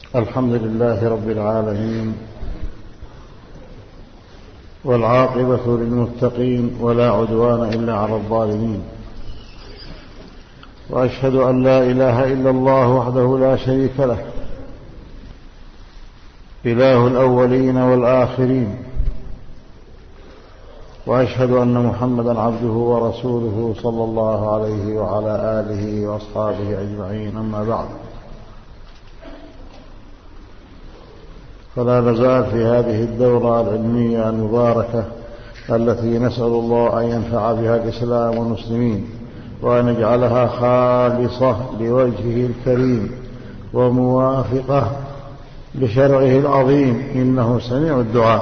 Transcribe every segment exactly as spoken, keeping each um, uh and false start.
الحمد لله رب العالمين، والعاقبة للمتقين، ولا عدوان إلا على الظالمين. وأشهد أن لا إله إلا الله وحده لا شريك له، إله الأولين والآخرين. وأشهد أن محمدا عبده ورسوله صلى الله عليه وعلى آله وأصحابه أجمعين. أما بعد، فلا نزال في هذه الدورة العلمية المباركة التي نسأل الله أن ينفع بها الإسلام والمسلمين، وأن يجعلها خالصة لوجهه الكريم وموافقة لشرعه العظيم، إنه سميع الدعاء.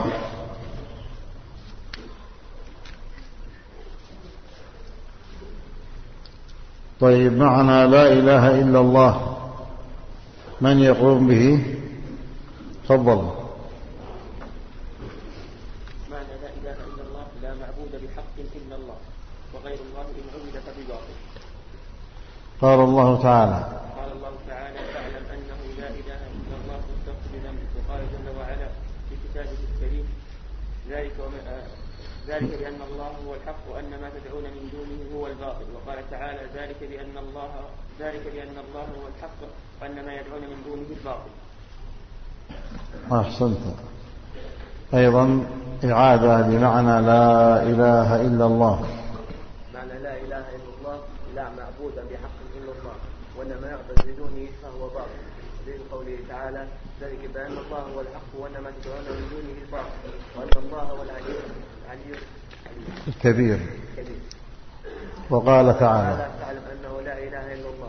طيب، معنا لا إله إلا الله، من يقوم به؟ تفضل. معنى لا إله إلا الله: لا معبود بحق إلا الله، وغير الله إن عبد فبباطل. قال الله تعالى: قال الله تعالى: فاعلم أنه لا إله إلا الله واستغفر لذنبك. وقال جل وعلا في كتابه الكريم: ذلك ذلك بأن الله هو الحق وأن ما تدعون من دونه هو الباطل. وقال تعالى: ذلك بأن الله ذلك بأن الله هو الحق وأن ما يدعون من دونه الباطل. أحسنت. أيضا إعادة بمعنى لا إله إلا الله. معنى لا إله إلا الله: لا معبود بحق إلا الله، وأن ما يعبد بدونه فهو باطل. دليل قوله تعالى: ذلك بأن الله هو الحق وأن ما تدعون من دونه الباطل وأن الله هو العلي الكبير. وقال تعالى: فاعلم أنه لا إله إلا الله.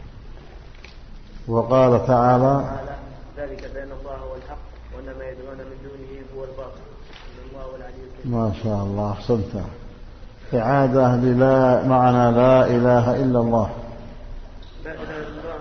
وقال تعالى: ذلك بأن الله هو الحق وأن ما يدعون من دونه هو الباطل وأن الله هو العلي الكبير. ما شاء الله، أحسنت. إعادة للا معنى لا إله إلا الله. لا إله إلا الله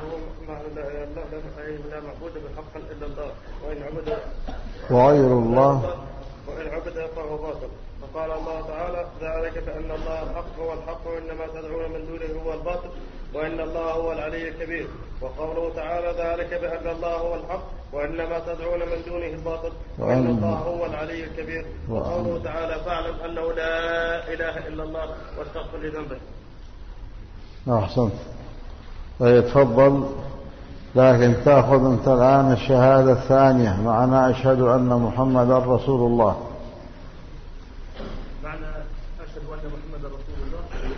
لا معبود بحق إلا الله، وإن عبد وغير الله وإن عبد فهو باطل. فقال الله تعالى: ذلك بأن الله الحق هو الحق وإن ما تدعون من دونه هو الباطل وإن الله هو العلي الكبير. وقوله تعالى: ذلك بأن الله هو الحق وإن ما تدعون من دونه الباطل وإن الله هو العلي الكبير. وقوله تعالى: فاعلم أنه لا إله إلا الله واستغفر لذنبك. أحسنت. تفضل. لكن تأخذ أنت الآن الشهادة الثانية، معنى أشهد أن محمدا رسول الله. معنى أشهد أن محمدا رسول الله: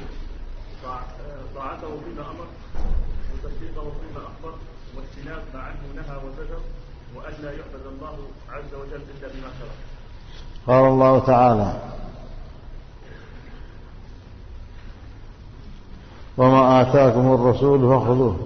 طاعته فيما أمر، وتصديقه فيما أخبر، واجتناب ما عنه نهى وزجر، وأن لا يعبد الله عز وجل إلا بما شرع. قال الله تعالى: وما آتاكم الرسول فخذوه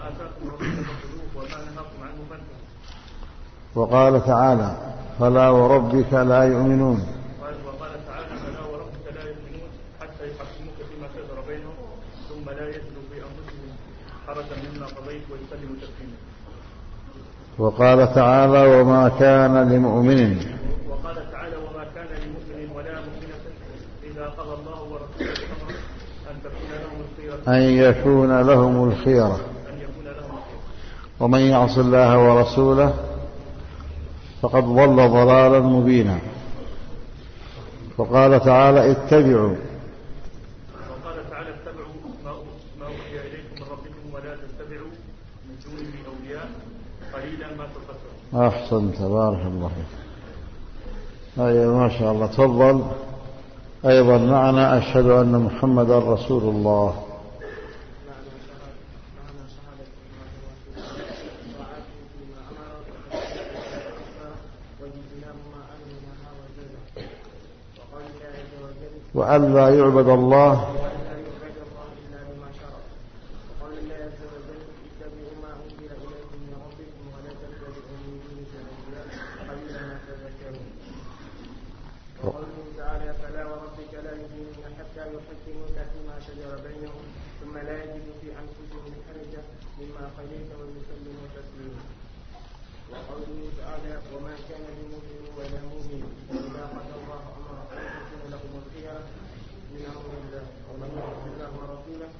وقال تعالى: فلا وربك لا يؤمنون. وقال تعالى: فلا وربك لا يؤمنون حتى يحكموك فيما شجر بينهم ثم لا يجدوا في أنفسهم حرجا مما قضيت ويسلموا تسليما. وقال تعالى: وما كان لمؤمن وقال تعالى: وما كان لمؤمن ولا مؤمنة إذا قضى الله ورسوله أمرا أن تكون لهم الخيرة أن يكون لهم الخيرة ومن يعص الله ورسوله فقد ضل ضلالا مبينا. وقال تعالى: اتبعوا وقال تعالى: اتبعوا ما أوحي إليكم من ربكم ولا تتبعوا من دونه أولياء قليلا ما تذكرون. أحسنت، بارك الله فيك. أيوة، ما شاء الله. تفضل. أيضا معنى أشهد أن محمدا رسول الله. وأن لا يعبد الله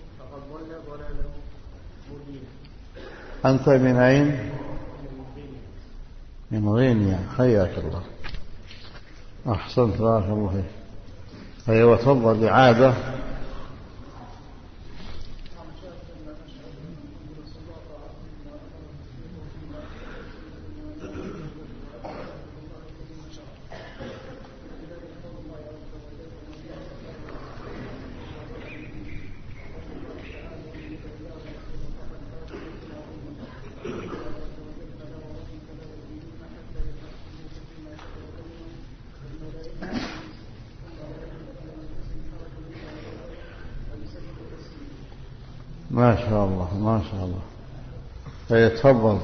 أنت من أين؟ من غينيا، حياك الله، أحسنت، بارك الله فيك. أيوة تفضل إعادة. ما شاء الله ما شاء الله. فيتفضل.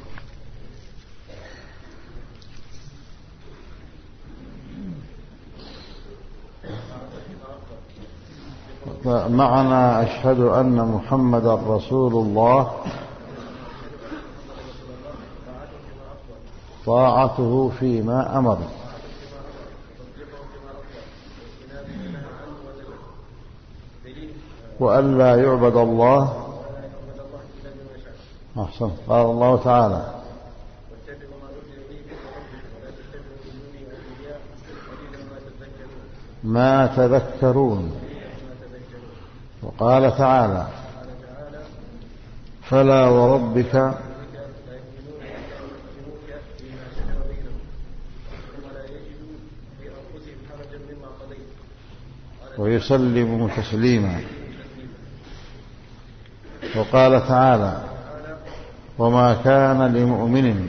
معنا أشهد أن محمد رسول الله، طاعته فيما أمر، وأن لا يعبد الله. أحسن. قال الله تعالى: ما تذكرون. وقال تعالى: فلا وربك ويسلم تسليما. وقال تعالى: وما كان لمؤمن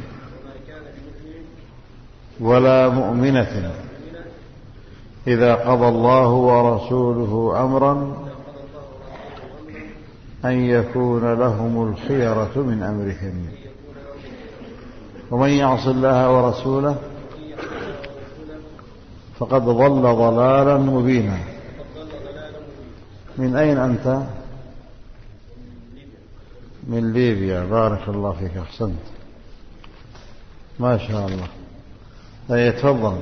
ولا مؤمنة إذا قضى الله ورسوله أمرا أن يكون لهم الخيرة من أمرهم، ومن يعص الله ورسوله فقد ضل ضلالا مبينا. من أين أنت؟ من ليبيا، بارك الله فيك، أحسنت، ما شاء الله. أي تفضل.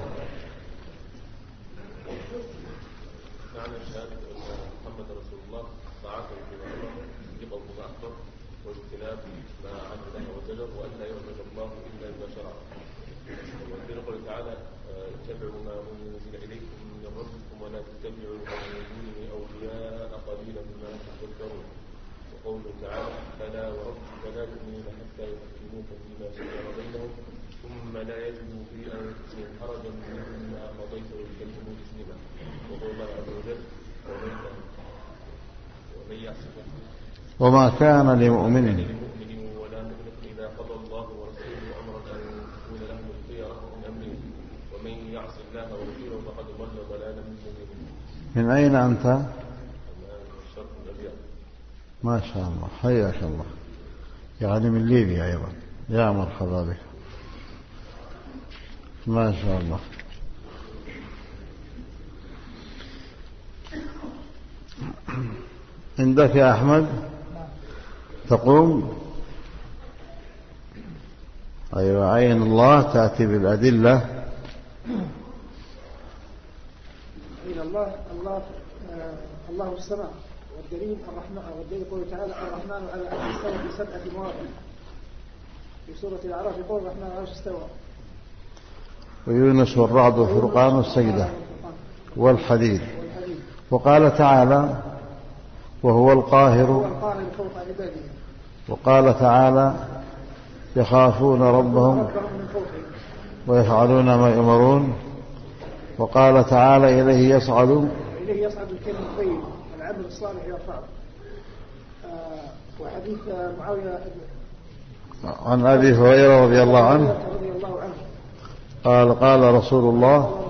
وما كان لمؤمن ولا مؤمنة إذا قضى الله ورسوله أمرا أن يكون لهم الخيرة من أمرهم، ومن يعص الله ورسوله فقد ضل ضلالا مبينا. من أين أنت؟ ما شاء الله، حياك الله، يعني من ليبيا أيضا، يا مرحبا بك، ما شاء الله. عندك يا أحمد تقوم. أيوة، عين الله تأتي بالأدلة. عين الله الله آه الله السماء، والدليل الرحمن، والدليل قوله تعالى: الرحمن على العرش استوى في سبعة مواضع. في سورة الأعراف يقول: الرحمن على العرش استوى. ويونس والرعد والفرقان والسجدة والحديد. وقال تعالى: وهو القاهر فوق عباده. وقال تعالى: يخافون ربهم ويفعلون ما يؤمرون. وقال تعالى: إليه يصعد إليه يصعد الكلم الطيب والعمل الصالح يرفعه. آه وحديث معاوية عن أبي هريرة رضي الله عنه قال: قال رسول الله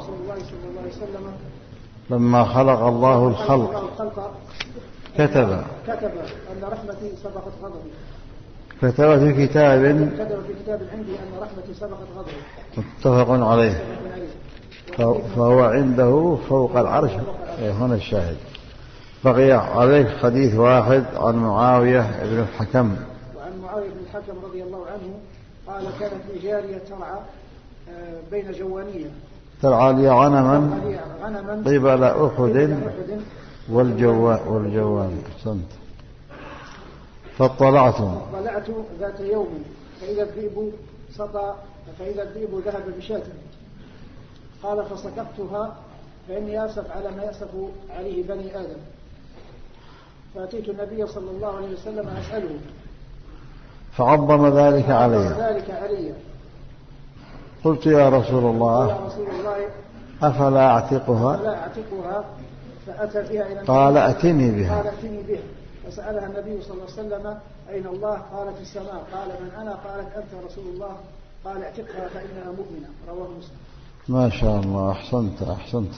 لما خلق الله الخلق كتب كتب أن رحمتي سبقت غضبي. كتب في كتاب كتب في كتاب عندي أن رحمتي سبقت غضبي. متفق عليه. فهو عنده فوق العرش. هنا الشاهد. بقي عليه حديث واحد عن معاوية بن الحكم. وعن معاوية بن الحكم رضي الله عنه قال: كانت لي جارية ترعى بين جوانية، ترعى لي غنما قبل أحد والجوان والجوان أحسنت. فاطلعت طلعت ذات يوم فإذا الذئب سطى فإذا الذئب ذهب بشاة. قال فسكبتها فإني أسف على ما يأسف عليه بني آدم. فأتيت النبي صلى الله عليه وسلم أسأله فعظم ذلك علي ذلك علي قلت يا رسول الله, يا رسول الله أفلا أعتقها أفلا أعتقها فأتى بها إلى قال أتني بها قال أتني بها فسألها النبي صلى الله عليه وسلم أين الله؟ قالت في السماء. قال من أنا؟ قالت أنت رسول الله. قال اعتقها فإنها مؤمنة. رواه مسلم. ما شاء الله أحسنت أحسنت.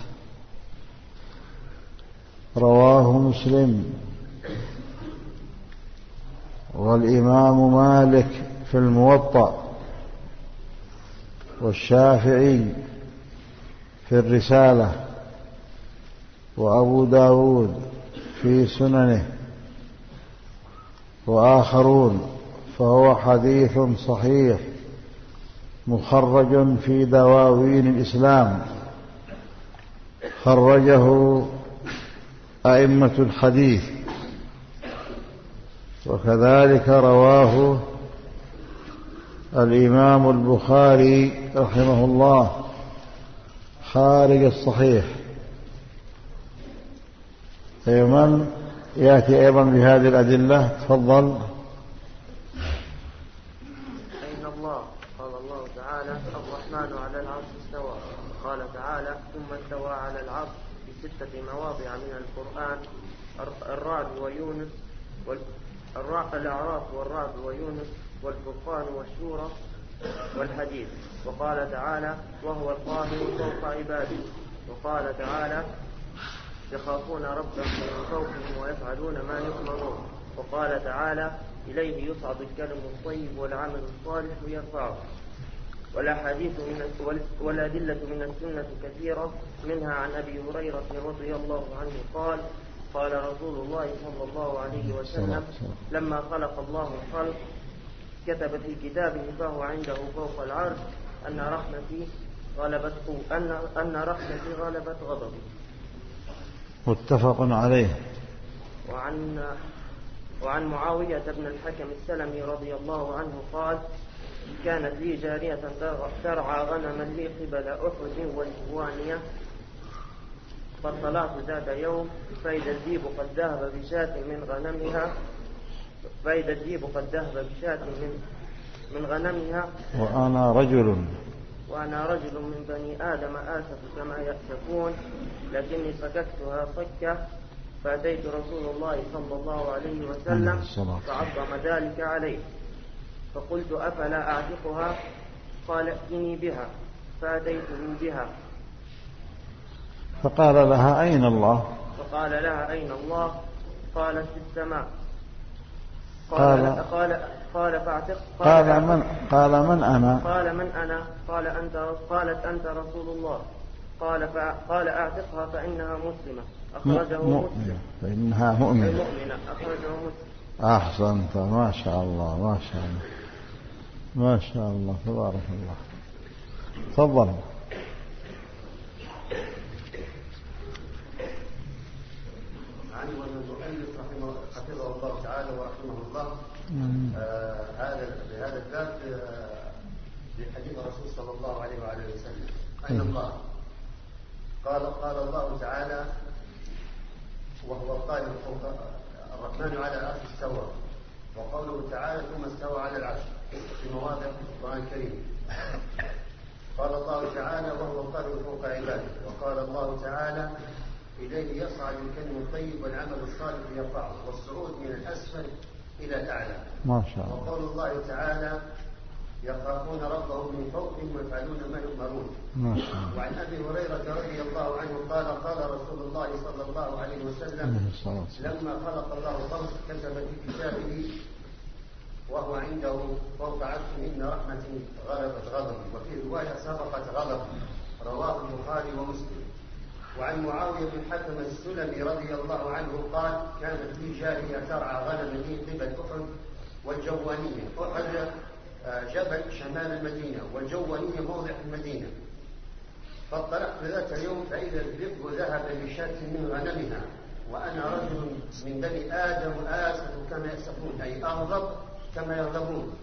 رواه مسلم. والإمام مالك في الموطأ والشافعي في الرسالة وأبو داود في سننه وآخرون، فهو حديث صحيح مخرج في دواوين الإسلام، خرجه أئمة الحديث، وكذلك رواه الإمام البخاري رحمه الله خارج الصحيح. من يأتي أيضا بهذه الأدلة؟ تفضل. أين الله؟ قال الله تعالى الرحمن على العرش استوى. قال تعالى ثم استوى على العرش في ستة مواضع من القرآن: الرعد ويونس الأعراف والرعد ويونس والفرقان والشورى والحديد. وقال تعالى وهو القاهر فوق عباده. وقال تعالى يخافون ربهم من فوقهم ويفعلون ما يؤمرون. وقال تعالى إليه يصعد الكلم الطيب والعمل الصالح يرفعه. والأحاديث من والأدلة من السنة كثيرة، منها عن أبي هريرة رضي الله عنه قال قال رسول الله صلى الله عليه وسلم لما خلق الله الخلق كتب في كتابه فهو عنده فوق العرش أن رحمتي غلبت أن أن رحمتي غلبت غضبي. متفق عليه. وعن وعن معاوية بن الحكم السلمي رضي الله عنه قال كانت لي جارية ترعى غنما لي قبل أحد والجوانية، فطلعت ذات يوم فإذا الذئب قد ذهب بشاة من غنمها فإذا الذئب قد ذهب بشاة من من غنمها وأنا رجل وأنا رجل من بني آدم آسف كما يأسفون، لكني فككتها فكة فأتيت رسول الله صلى الله عليه وسلم فعظم ذلك عليه، فقلت أفلا أعتقها؟ قال ائتني بها، فأتيته بها. فقال لها أين الله؟ فقال لها أين الله؟ قالت في السماء. قال قال قال قال فاعتق قال, قال من قال من أنا؟ قال من أنا؟ قال أنت قالت أنت رسول الله. قال قال أعتقها فإنها مسلمة، أخرجه مسلم. فإنها مؤمنة مؤمنة أخرجه مسلم. أحسنت، ما شاء الله ما شاء الله ما شاء الله تبارك الله. تفضل. المؤلف رحمه حفظه الله تعالى ورحمه الله آه هذا بهذا الباب في حديث الرسول صلى الله عليه وعلى وسلم أين الله؟ قال قال الله تعالى وهو القائم فوق الرحمن على العرش استوى. وقوله تعالى ثم استوى على العرش في مواضع في القرآن الكريم. قال الله تعالى وهو القائم فوق عباده. وقال الله تعالى إليه يصعد الكلم الطيب والعمل الصالح يرفعه، والصعود من الأسفل إلى الأعلى. ما شاء الله. وقول الله تعالى يخافون ربهم من فوقهم ويفعلون ما يؤمرون. ما شاء الله. وعن أبي هريرة رضي الله عنه قال قال رسول الله صلى الله عليه وسلم لما خلق الله الخلق كتب في كتابه وهو عنده فوق عرشه إن رحمتي غلبت غضبي، وفي رواية سبقت غضبي. رواه البخاري ومسلم. وعن معاوية بن الحكم السلمي رضي الله عنه قال كانت لي جارية ترعى غنما لي قبل أحد والجوانية. أحد جبل شمال المدينة والجوانية موضع المدينة. فاطلعت ذات اليوم فإذا الذئب ذهب بشاة من غنمها وأنا رجل من بني آدم آسف كما يأسفون، أي أغضب كما يغضبون.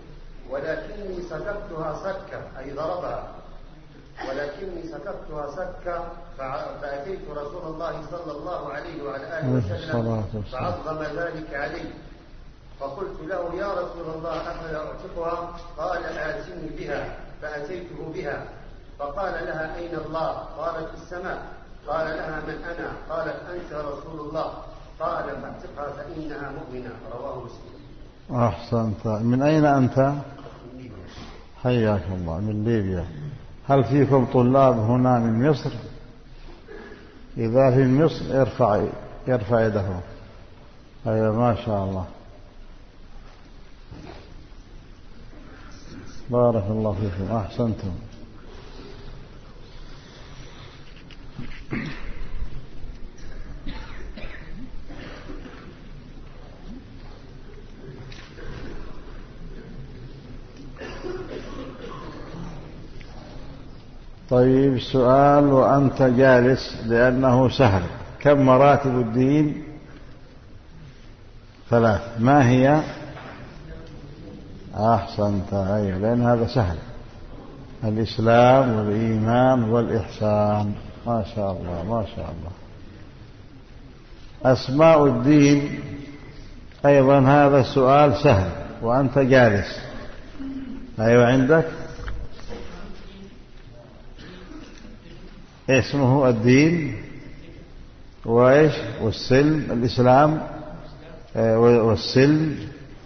ولكني سكبتها سكة أي ضربها، ولكني سكبتها سكة فأتيت رسول الله صلى الله عليه وعلى آله وسلم فعظم ذلك علي، فقلت له يا رسول الله أفلا أعتقها؟ قال آتني بها، فأتيته بها فقال لها أين الله؟ قالت في السماء. قال لها من أنا؟ قالت أنت رسول الله. قال فاعتقها فإنها مؤمنة. رواه مسلم. أحسنت. من أين أنت؟ حياك الله. من ليبيا. هل فيكم طلاب هنا من مصر؟ إذا في مصر يرفع يرفع يده. أيوة ما شاء الله. بارك الله فيكم. أحسنتم. طيب السؤال وأنت جالس لأنه سهل. كم مراتب الدين؟ ثلاث. ما هي؟ أحسنت. أيوة لأن هذا سهل. الإسلام والإيمان والإحسان. ما شاء الله ما شاء الله. أسماء الدين أيضا هذا السؤال سهل وأنت جالس. أيوة عندك اسمه الدين وإيش والسلم. الإسلام والسلم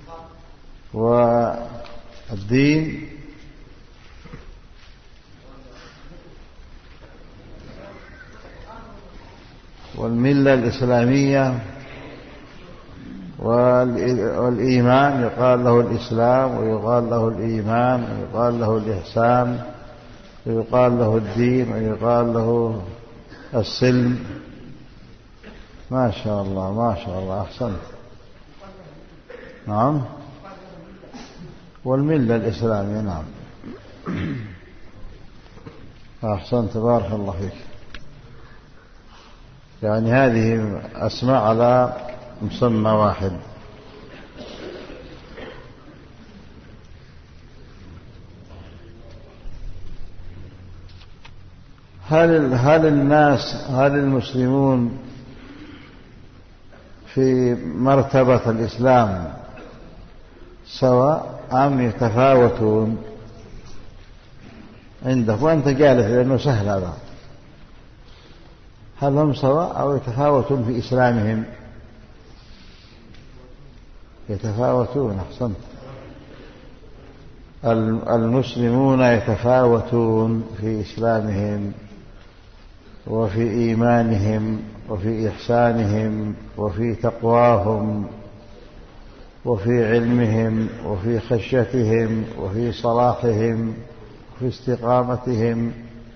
والدين والملة الإسلامية والإيمان. يقال له الإسلام ويقال له الإيمان ويقال له الإحسان ويقال له الدين ويقال له السلم. ما شاء الله ما شاء الله. أحسنت. نعم. والملة الإسلامية. نعم. أحسنت. بارك الله فيك. يعني هذه أسماء على مسمى واحد. هل هل الناس هل المسلمون في مرتبة الإسلام سواء أم يتفاوتون؟ عندك وأنت جالس لأنه سهل هذا. هل هم سواء أو يتفاوتون في إسلامهم؟ يتفاوتون. أحسنت. المسلمون يتفاوتون في إسلامهم وفي إيمانهم وفي إحسانهم وفي تقواهم وفي علمهم وفي خشيتهم وفي صلاحهم وفي استقامتهم،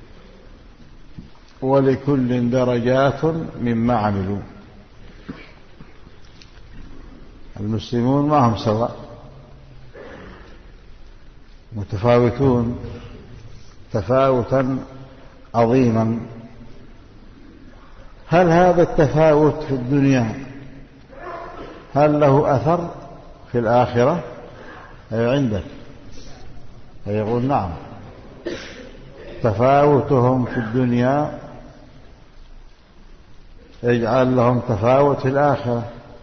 ولكل درجات مما عملوا. المسلمون ما هم سواء، متفاوتون تفاوتا عظيما. هل هذا التفاوت في الدنيا هل له أثر في الآخرة؟ أي عندك يقول نعم. تفاوتهم في الدنيا يجعل لهم تفاوت في الآخرة.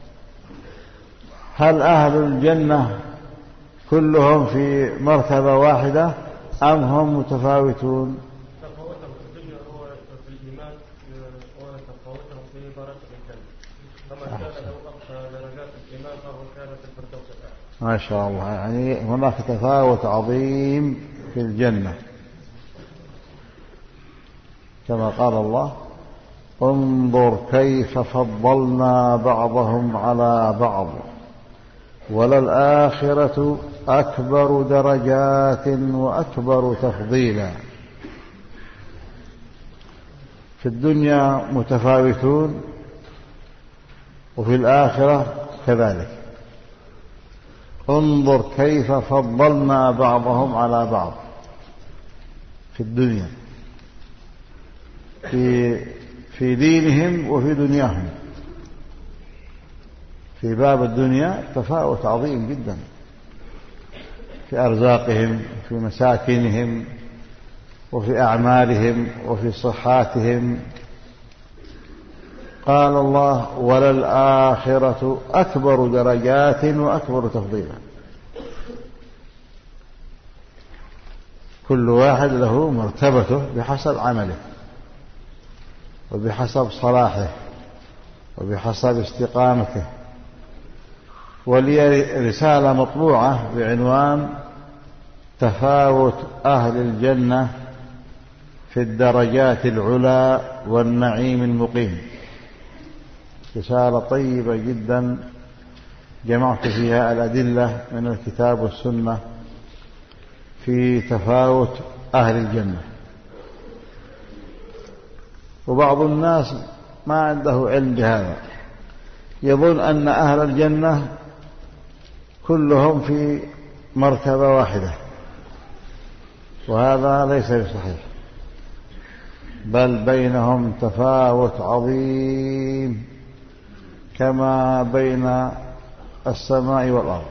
هل أهل الجنة كلهم في مرتبة واحدة أم هم متفاوتون؟ تفاوتهم في الدنيا هو في الإيمان وتفاوتهم في مراتب الجنة. فمن كان له أقصى درجات الإيمان فهو كان في الفردوس الأعلى. ما شاء الله. يعني هناك تفاوت عظيم في الجنة كما قال الله: انظر كيف فضلنا بعضهم على بعض وللآخرة أكبر درجات وأكبر تفضيلا. في الدنيا متفاوتون وفي الآخرة كذلك. انظر كيف فضلنا بعضهم على بعض في الدنيا في في دينهم وفي دنياهم. في باب الدنيا تفاوت عظيم جدا. في أرزاقهم، في مساكنهم، وفي أعمالهم، وفي صحاتهم. قال الله: وللآخرة أكبر درجات وأكبر تفضيلا. كل واحد له مرتبته بحسب عمله، وبحسب صلاحه، وبحسب استقامته. ولي رسالة مطبوعة بعنوان تفاوت أهل الجنة في الدرجات العلى والنعيم المقيم. رسالة طيبة جدا جمعت فيها الأدلة من الكتاب والسنة في تفاوت أهل الجنة. وبعض الناس ما عنده علم بهذا، يظن أن أهل الجنة كلهم في مرتبة واحدة، وهذا ليس بصحيح، بل بينهم تفاوت عظيم كما بين السماء والأرض،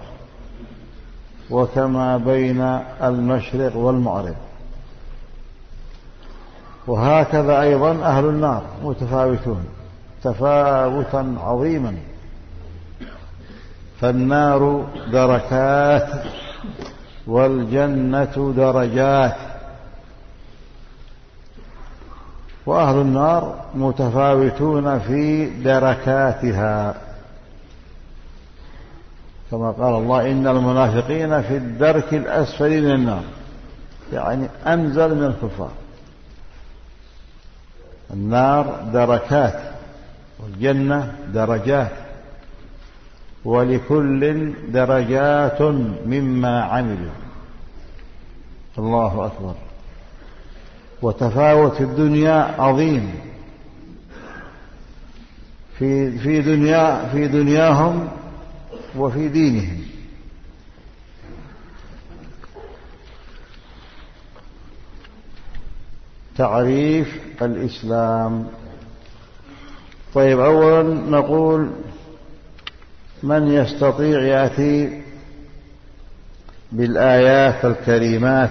وكما بين المشرق والمغرب. وهكذا أيضا أهل النار متفاوتون تفاوتا عظيما. فالنار دركات والجنة درجات، وأهل النار متفاوتون في دركاتها، كما قال الله: إن المنافقين في الدرك الأسفل من النار، يعني أنزل من الكفار. النار دركات والجنة درجات، ولكل درجات مما عملوا. الله أكبر. وتفاوت في الدنيا عظيم، في في دنيا في دنياهم وفي دينهم. تعريف الإسلام. طيب، أولا نقول: من يستطيع يأتي بالآيات الكريمات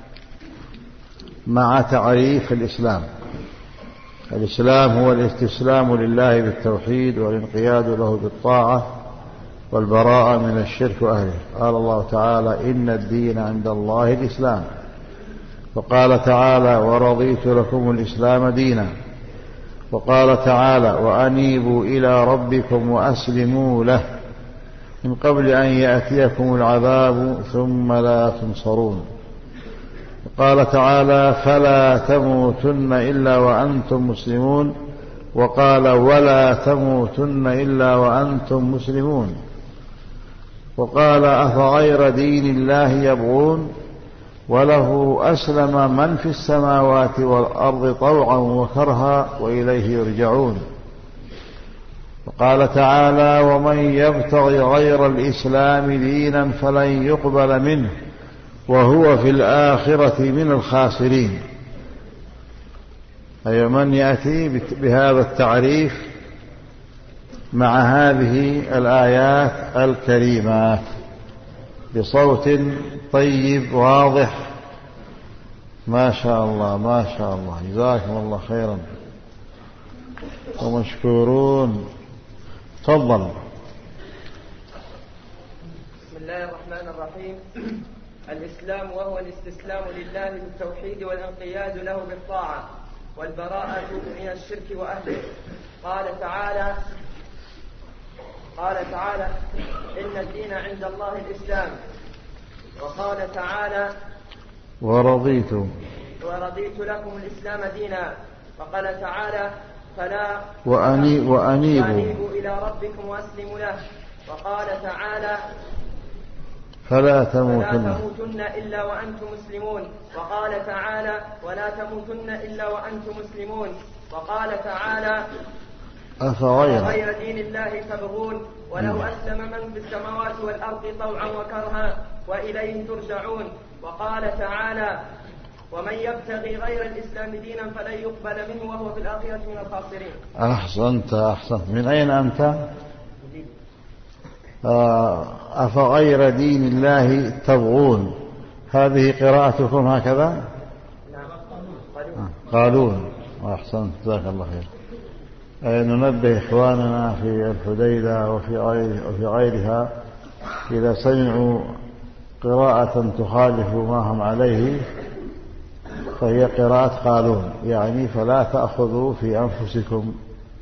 مع تعريف الإسلام؟ الإسلام هو الاستسلام لله بالتوحيد والانقياد له بالطاعة والبراءة من الشرك وأهله. قال الله تعالى: إن الدين عند الله الإسلام. وقال تعالى: ورضيت لكم الإسلام دينا. وقال تعالى: وأنيبوا إلى ربكم وأسلموا له من قبل أن يأتيكم العذاب ثم لا تنصرون. وقال تعالى: فلا تموتن إلا وأنتم مسلمون. وقال: ولا تموتن إلا وأنتم مسلمون. وقال: أفغير دين الله يبغون وله أسلم من في السماوات والأرض طوعا وكرها وإليه يرجعون. وقال تعالى: ومن يبتغي غير الإسلام دينا فلن يقبل منه وهو في الآخرة من الخاسرين. أي من يأتي بهذا التعريف مع هذه الآيات الكريمات بصوت طيب واضح. ما شاء الله ما شاء الله، جزاكم الله خيرا ومشكورون. تفضل. بسم الله الرحمن الرحيم. الإسلام وهو الاستسلام لله بالتوحيد والانقياد له بالطاعة والبراءة من الشرك وأهله. قال تعالى قال تعالى: إن الدين عند الله الإسلام. وقال تعالى: ورضيت ورضيت لكم الإسلام دينا. وقال تعالى: فلا وأني وأنيبوا وأنيبوا إلى ربكم وأسلموا له. وقال تعالى: فلا فلا تموتن تموتن إلا وأنتم مسلمون. وقال تعالى: ولا تموتن إلا وأنتم مسلمون. وقال تعالى: أفغير غير دين الله تبغون وله أسلم من في السماوات والأرض طوعا وكرها وإليه ترجعون. وقال تعالى: ومن يبتغي غير الإسلام دينا فلن يقبل منه وهو في الآخرة من الخاسرين. أحسنت أحسنت. من أين أنت؟ أفغير دين الله تبغون، هذه قراءتكم هكذا؟ قالون. أحسنت، جزاك الله خير. ننبه إخواننا في الحديدة وفي وفي غيرها إذا سمعوا قراءة تخالف ما هم عليه فهي قراءة قالون، يعني فلا تأخذوا في أنفسكم.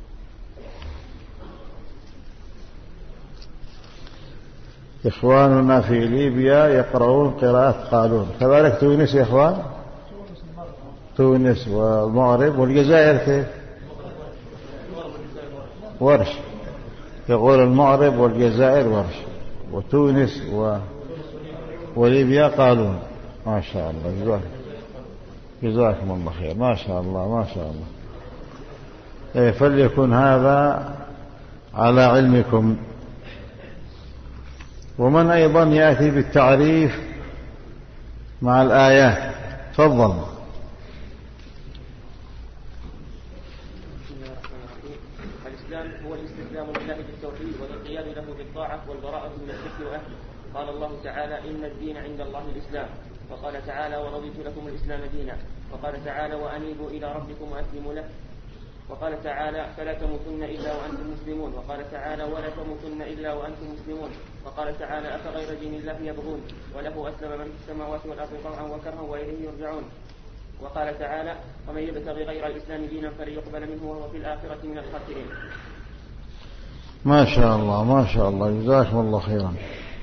إخواننا في ليبيا يقرؤون قراءة قالون، كذلك تونس يا إخوان، تونس والمغرب والجزائر كيف؟ ورش، يقول المغرب والجزائر ورش، وتونس و... وليبيا قالون. ما شاء الله، جزاك جزاكم الله خير، ما شاء الله ما شاء الله. إيه، فليكن هذا على علمكم. ومن أيضا يأتي بالتعريف مع الآيات؟ تفضل. الإسلام هو الاستسلام لله بالتوحيد والانقياد له بالطاعة والبراءة من الشرك وأهله. قال الله تعالى: إن الدين عند الله الإسلام. وقال تعالى: ورضيت لكم الإسلام دينا. وقال تعالى: وأنيبوا إلى ربكم وأسلموا له. وقال تعالى: فلا تموتن إلا وأنتم مسلمون. وقال تعالى: ولا تموتن إلا وأنتم مسلمون. وقال تعالى: أفغير دين الله يبغون وله أسلم من في السماوات والأرض طوعا وكرها وإليه يرجعون. وقال تعالى: ومن يبتغي غير الإسلام دينا فلن يقبل منه وهو في الآخرة من الخاسرين. ما شاء الله ما شاء الله، جزاكم الله خيرا.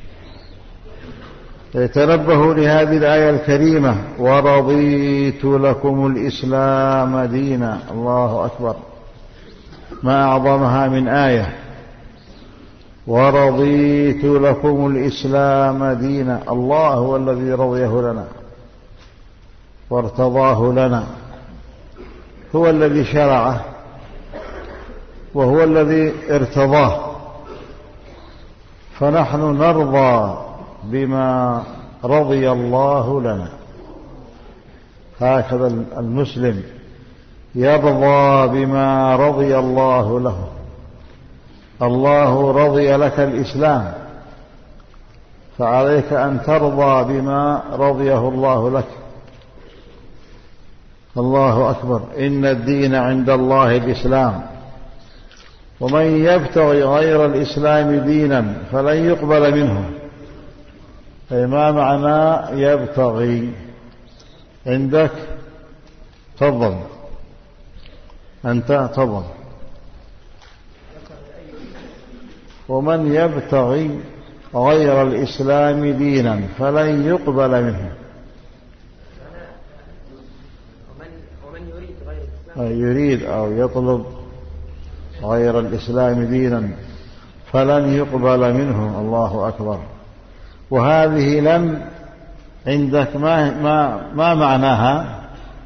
تنبهوا لهذه الآية الكريمة: ورضيت لكم الإسلام دينا. الله أكبر، ما أعظمها من آية. ورضيت لكم الإسلام دينا، الله هو الذي رضيه لنا وارتضاه لنا، هو الذي شرعه وهو الذي ارتضاه، فنحن نرضى بما رضي الله لنا. هكذا المسلم يرضى بما رضي الله له. الله رضي لك الإسلام، فعليك أن ترضى بما رضيه الله لك. الله أكبر. إن الدين عند الله الإسلام، ومن يبتغي غير الإسلام دينا فلن يقبل منه. أي ما معنى يبتغي؟ عندك؟ تفضل أنت، تفضل. ومن يبتغي غير الإسلام دينا فلن يقبل منه. يريد أو يطلب غير الإسلام دينا فلن يقبل منه. الله أكبر. وهذه لن عندك ما, ما, ما معناها؟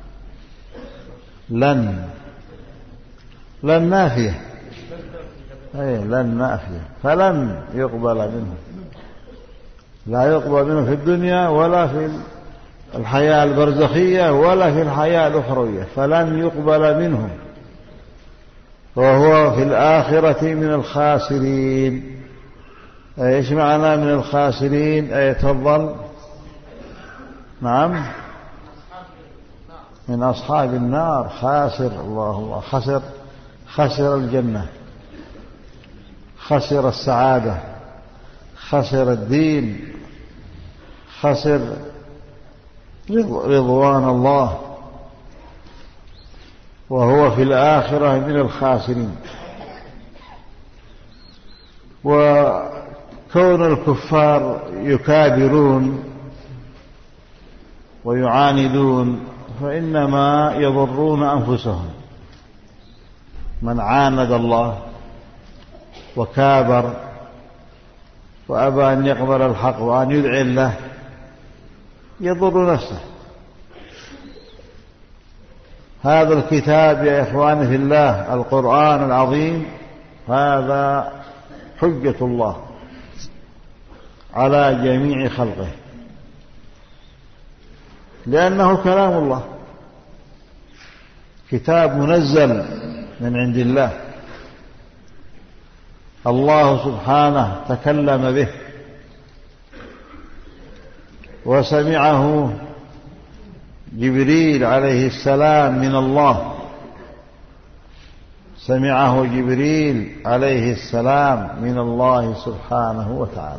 لن لن نافية. أي لن نافية، فلن يقبل منه، لا يقبل منه في الدنيا ولا في الحياة البرزخية ولا في الحياة الأخروية، فلن يقبل منه، وهو في الآخرة من الخاسرين. ايش معنى من الخاسرين؟ اي تفضل. نعم، من أصحاب النار. خاسر، الله الله، خسر خسر الجنة، خسر السعادة، خسر الدين، خسر رضوان الله، وهو في الآخرة من الخاسرين. وكون الكفار يكابرون ويعاندون فإنما يضرون أنفسهم. من عاند الله وكابر وأبى أن يقبل الحق وأن يدعي له يضر نفسه. هذا الكتاب يا إخواني في الله، القرآن العظيم، هذا حجة الله على جميع خلقه، لأنه كلام الله، كتاب منزل من عند الله، الله سبحانه تكلم به وسمعه جبريل عليه السلام من الله، سمعه جبريل عليه السلام من الله سبحانه وتعالى،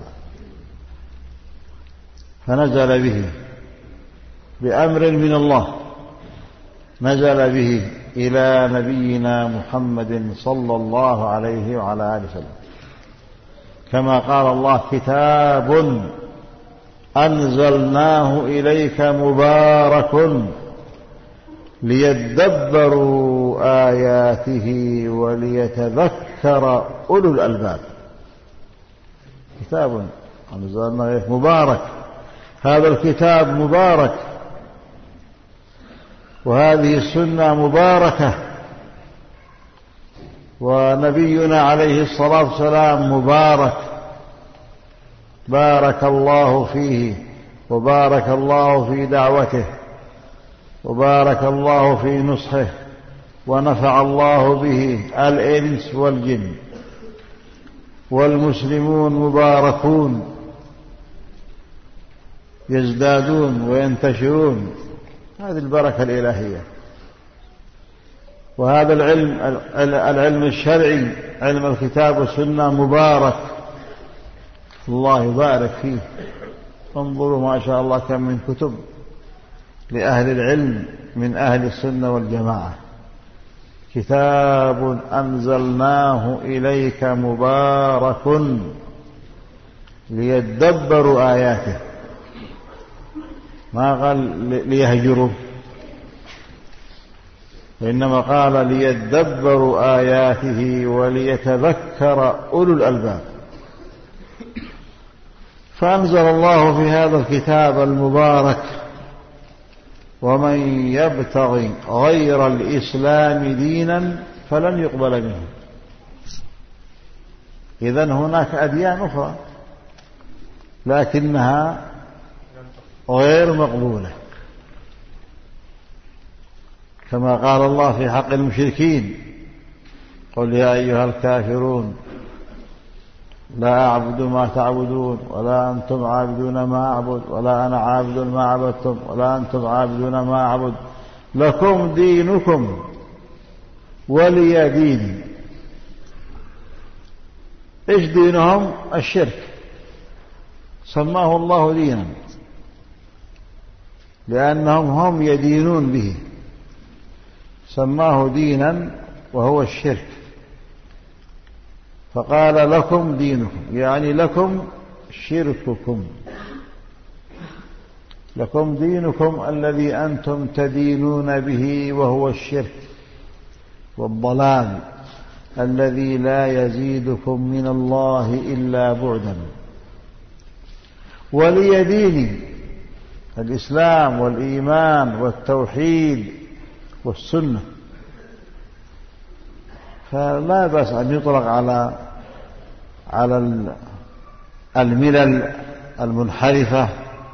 فنزل به بأمر من الله، نزل به إلى نبينا محمد صلى الله عليه وعلى آله وسلم، كما قال الله: كتاب أنزلناه إليك مبارك ليدبروا آياته وليتذكر أولو الألباب. كتاب أنزلناه إليك مبارك، هذا الكتاب مبارك، وهذه السنة مباركة، ونبينا عليه الصلاة والسلام مبارك، بارك الله فيه، وبارك الله في دعوته، وبارك الله في نصحه، ونفع الله به الإنس والجن، والمسلمون مباركون يزدادون وينتشرون. هذه البركة الإلهية. وهذا العلم العلم الشرعي، علم الكتاب والسنة، مبارك، الله يبارك فيه. انظروا ما شاء الله كم من كتب لأهل العلم من أهل السنة والجماعة. كتاب أنزلناه إليك مبارك ليدبروا آياته، ما قال ليهجروا، وإنما قال ليدبروا آياته وليتذكر أولو الألباب. فأنزل الله في هذا الكتاب المبارك: ومن يبتغي غير الإسلام دينا فلن يقبل منه. إذن هناك أديان أخرى لكنها غير مقبولة، كما قال الله في حق المشركين: قل يا أيها الكافرون لا أعبد ما تعبدون ولا أنتم عابدون ما أعبد ولا أنا عابد ما عبدتم ولا أنتم عابدون ما أعبد لكم دينكم ولي ديني. إيش دينهم؟ الشرك، سماه الله دينا لأنهم هم يدينون به، سماه دينا وهو الشرك، فقال لكم دينكم، يعني لكم شرككم، لكم دينكم الذي أنتم تدينون به، وهو الشرك والضلال الذي لا يزيدكم من الله إلا بعدا. ولي ديني الإسلام والإيمان والتوحيد والسنة، فلا بأس أن يطلق على على الملل المنحرفة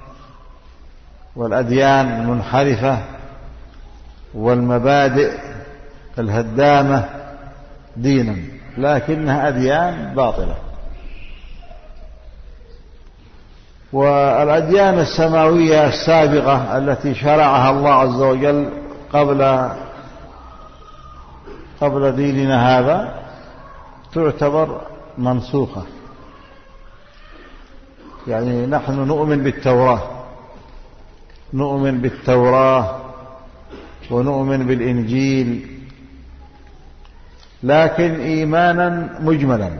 والأديان المنحرفة والمبادئ الهدامة دينا، لكنها أديان باطلة. والأديان السماوية السابقة التي شرعها الله عز وجل قبل قبل ديننا هذا تعتبر منسوخة. يعني نحن نؤمن بالتوراة، نؤمن بالتوراة ونؤمن بالإنجيل، لكن إيمانا مجملا.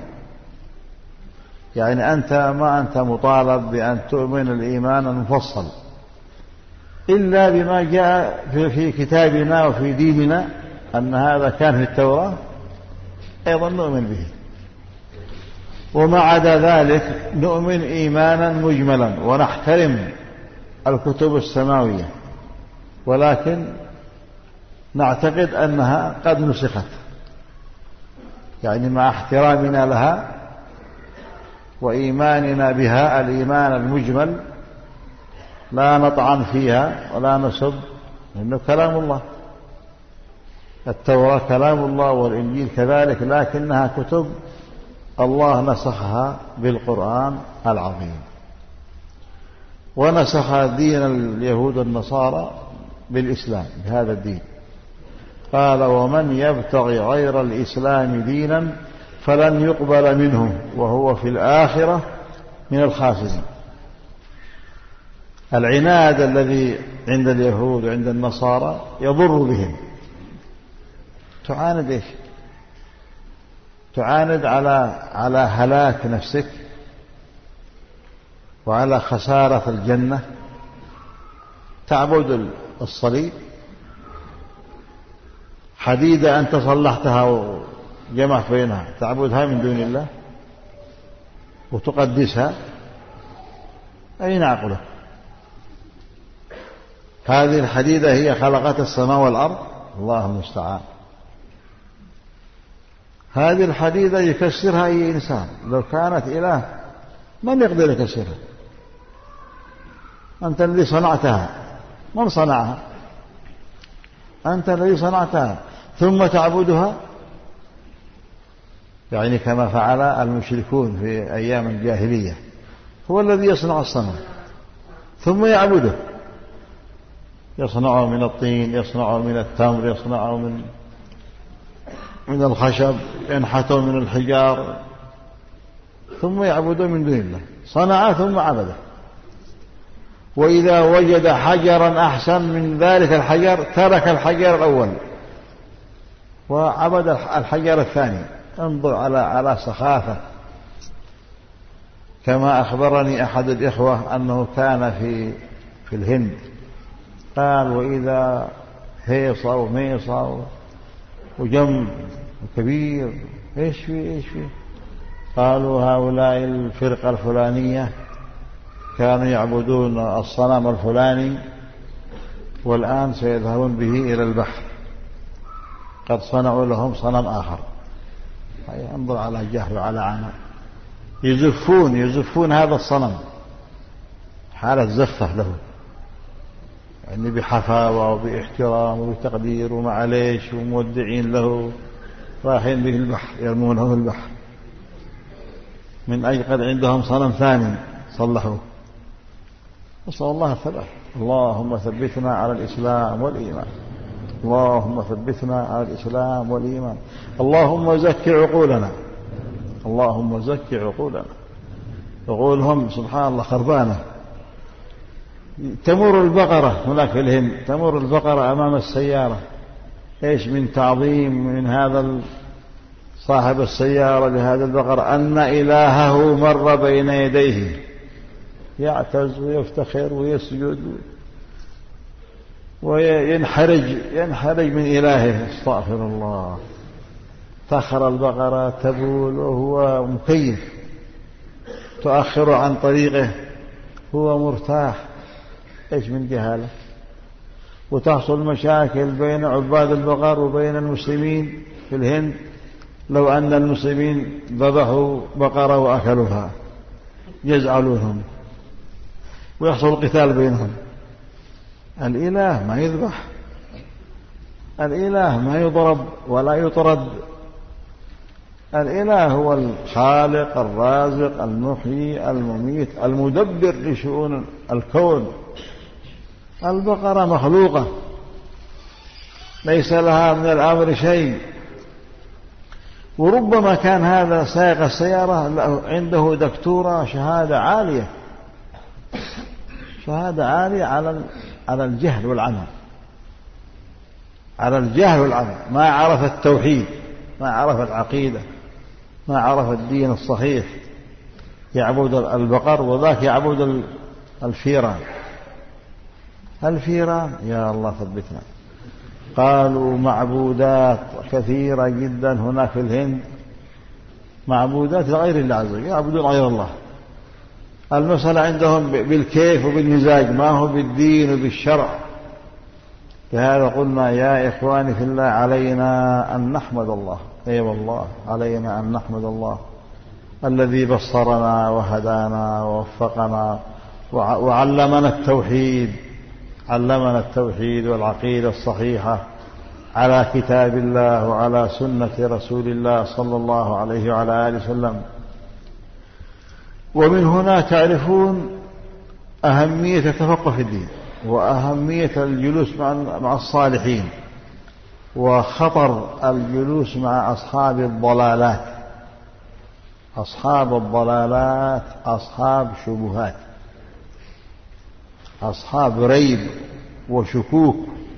يعني أنت ما أنت مطالب بأن تؤمن الإيمان المفصل إلا بما جاء في كتابنا وفي ديننا، أن هذا كان في التوراة أيضا نؤمن به، وما عدا ذلك نؤمن إيمانا مجملا ونحترم الكتب السماوية، ولكن نعتقد أنها قد نسخت، يعني مع احترامنا لها وإيماننا بها الإيمان المجمل لا نطعن فيها ولا نسب، لأنه كلام الله. التوراة كلام الله والإنجيل كذلك، لكنها كتب الله نسخها بالقرآن العظيم، ونسخ دين اليهود والنصارى بالإسلام، بهذا الدين. قال: ومن يبتغي غير الإسلام دينا فلن يقبل منه وهو في الآخرة من الخاسرين. العناد الذي عند اليهود وعند النصارى يضر بهم. تعاند إيش؟ تعاند على على هلاك نفسك وعلى خسارة الجنة. تعبد الصليب، حديدة أنت صلحتها وجمعت بينها، تعبدها من دون الله وتقدسها، أين عقله؟ هذه الحديدة هي خلقت السماء والأرض، الله المستعان. هذه الحديدة يكسرها أي إنسان، لو كانت إله من يقدر يكسرها؟ أنت الذي صنعتها، من صنعها؟ أنت الذي صنعتها ثم تعبدها، يعني كما فعل المشركون في أيام الجاهلية. هو الذي يصنع الصنم ثم يعبده، يصنعه من الطين، يصنعه من التمر، يصنعه من من الخشب، ينحته من الحجار، ثم يعبده من دون الله. صنع ثم عبده. وإذا وجد حجرا أحسن من ذلك الحجر ترك الحجر الأول وعبد الحجر الثاني. انظر على على سخافة. كما أخبرني أحد الإخوة أنه كان في في الهند، قال: وإذا هيصة وميصة وجم كبير، إيش فيه إيش فيه؟ قالوا: هؤلاء الفرقة الفلانية كانوا يعبدون الصنم الفلاني والآن سيذهبون به إلى البحر، قد صنعوا لهم صنم آخر. انظر على جهل وعلى عناء. يزفون يزفون هذا الصنم حالة زفة له، يعني بحفاوة وباحترام وبتقدير ومعليش ومودعين له، رايحين به البحر، يرمونه في البحر من أجل قد عندهم صنم ثاني صلحوه. نسأل الله الثبات. اللهم ثبتنا على الإسلام والإيمان، اللهم ثبتنا على الإسلام والإيمان. اللهم زكي عقولنا، اللهم زكي عقولنا. عقولهم سبحان الله خربانة. تمر البقرة هناك في الهند، تمر البقرة أمام السيارة، إيش من تعظيم من هذا صاحب السيارة لهذا البقرة أن إلهه مر بين يديه، يعتز ويفتخر ويسجد وينحرج ينحرج من إلهه. استغفر الله. تأخر البقرة تبول وهو مكيف، تؤخر عن طريقه هو مرتاح. إيش من جهالة. وتحصل مشاكل بين عباد البقر وبين المسلمين في الهند، لو أن المسلمين ذبحوا بقرة وأكلوها يزعلونهم ويحصل قتال بينهم. الإله ما يذبح، الإله ما يضرب ولا يطرد. الإله هو الخالق الرازق المحيي المميت المدبر لشؤون الكون. البقرة مخلوقة ليس لها من الأمر شيء. وربما كان هذا سائق السيارة عنده دكتورة شهادة عالية، شهادة عالية على على الجهل والعمى، على الجهل والعمى. ما عرف التوحيد، ما عرف العقيدة، ما عرف الدين الصحيح. يعبد البقر وذاك يعبد الفيران. الفيران يا الله ثبتنا. قالوا معبودات كثيرة جدا هناك في الهند، معبودات لغير الله عز وجل، يعبدون غير الله. المسألة عندهم بالكيف وبالمزاج، ما هو بالدين وبالشرع. لهذا قلنا يا إخواني في الله علينا أن نحمد الله، أي أيوة والله علينا أن نحمد الله الذي بصرنا وهدانا ووفقنا وعلمنا التوحيد، علمنا التوحيد والعقيدة الصحيحة على كتاب الله وعلى سنة رسول الله صلى الله عليه وعلى آله وسلم. ومن هنا تعرفون أهمية التفقه في الدين وأهمية الجلوس مع الصالحين وخطر الجلوس مع أصحاب الضلالات. أصحاب الضلالات أصحاب شبهات، أصحاب ريب وشكوك،